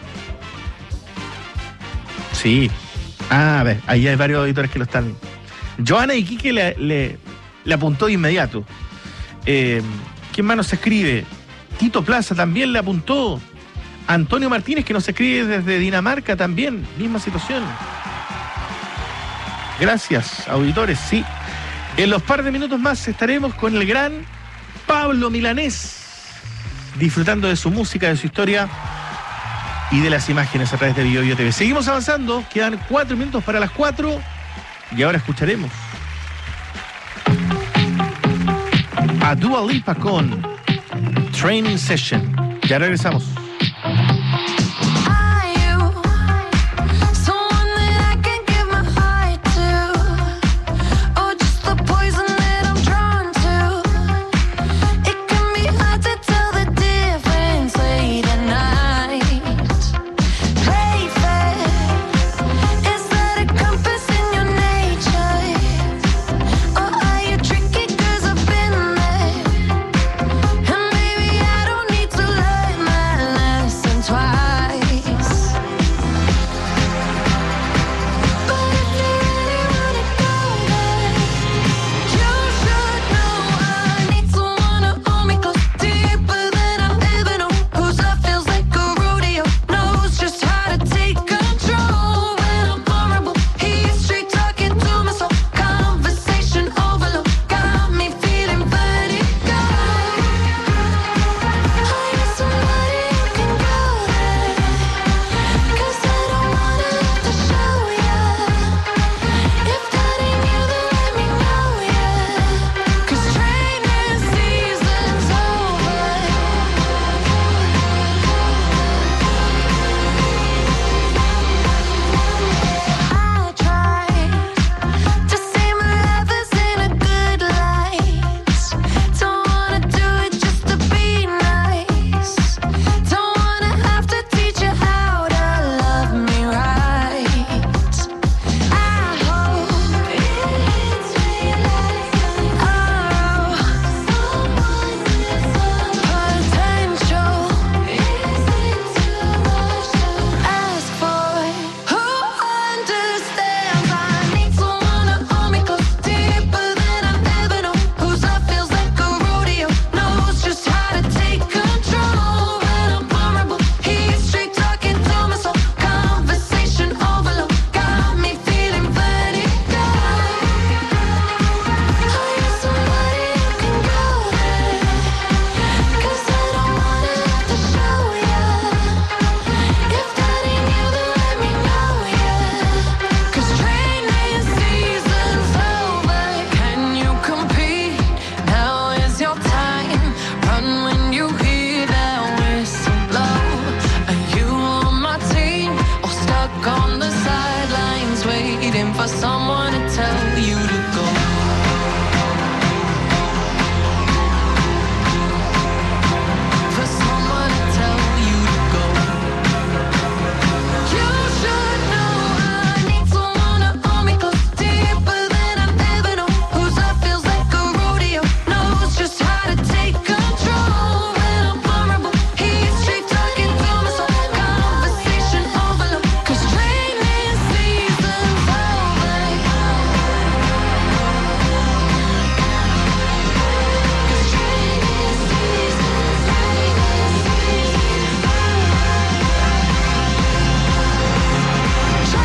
Sí. Ah, a ver, ahí hay varios auditores que lo están. Joana Iquique le, le, le apuntó de inmediato. Eh, ¿Quién más nos escribe? Tito Plaza también le apuntó. Antonio Martínez, que nos escribe desde Dinamarca también. Misma situación. Gracias, auditores. Sí. En los par de minutos más estaremos con el gran Pablo Milanés, disfrutando de su música, de su historia y de las imágenes a través de Bio Bio T V. Seguimos avanzando, quedan cuatro minutos para las cuatro y ahora escucharemos a Dua Lipa con Training Session. Ya regresamos.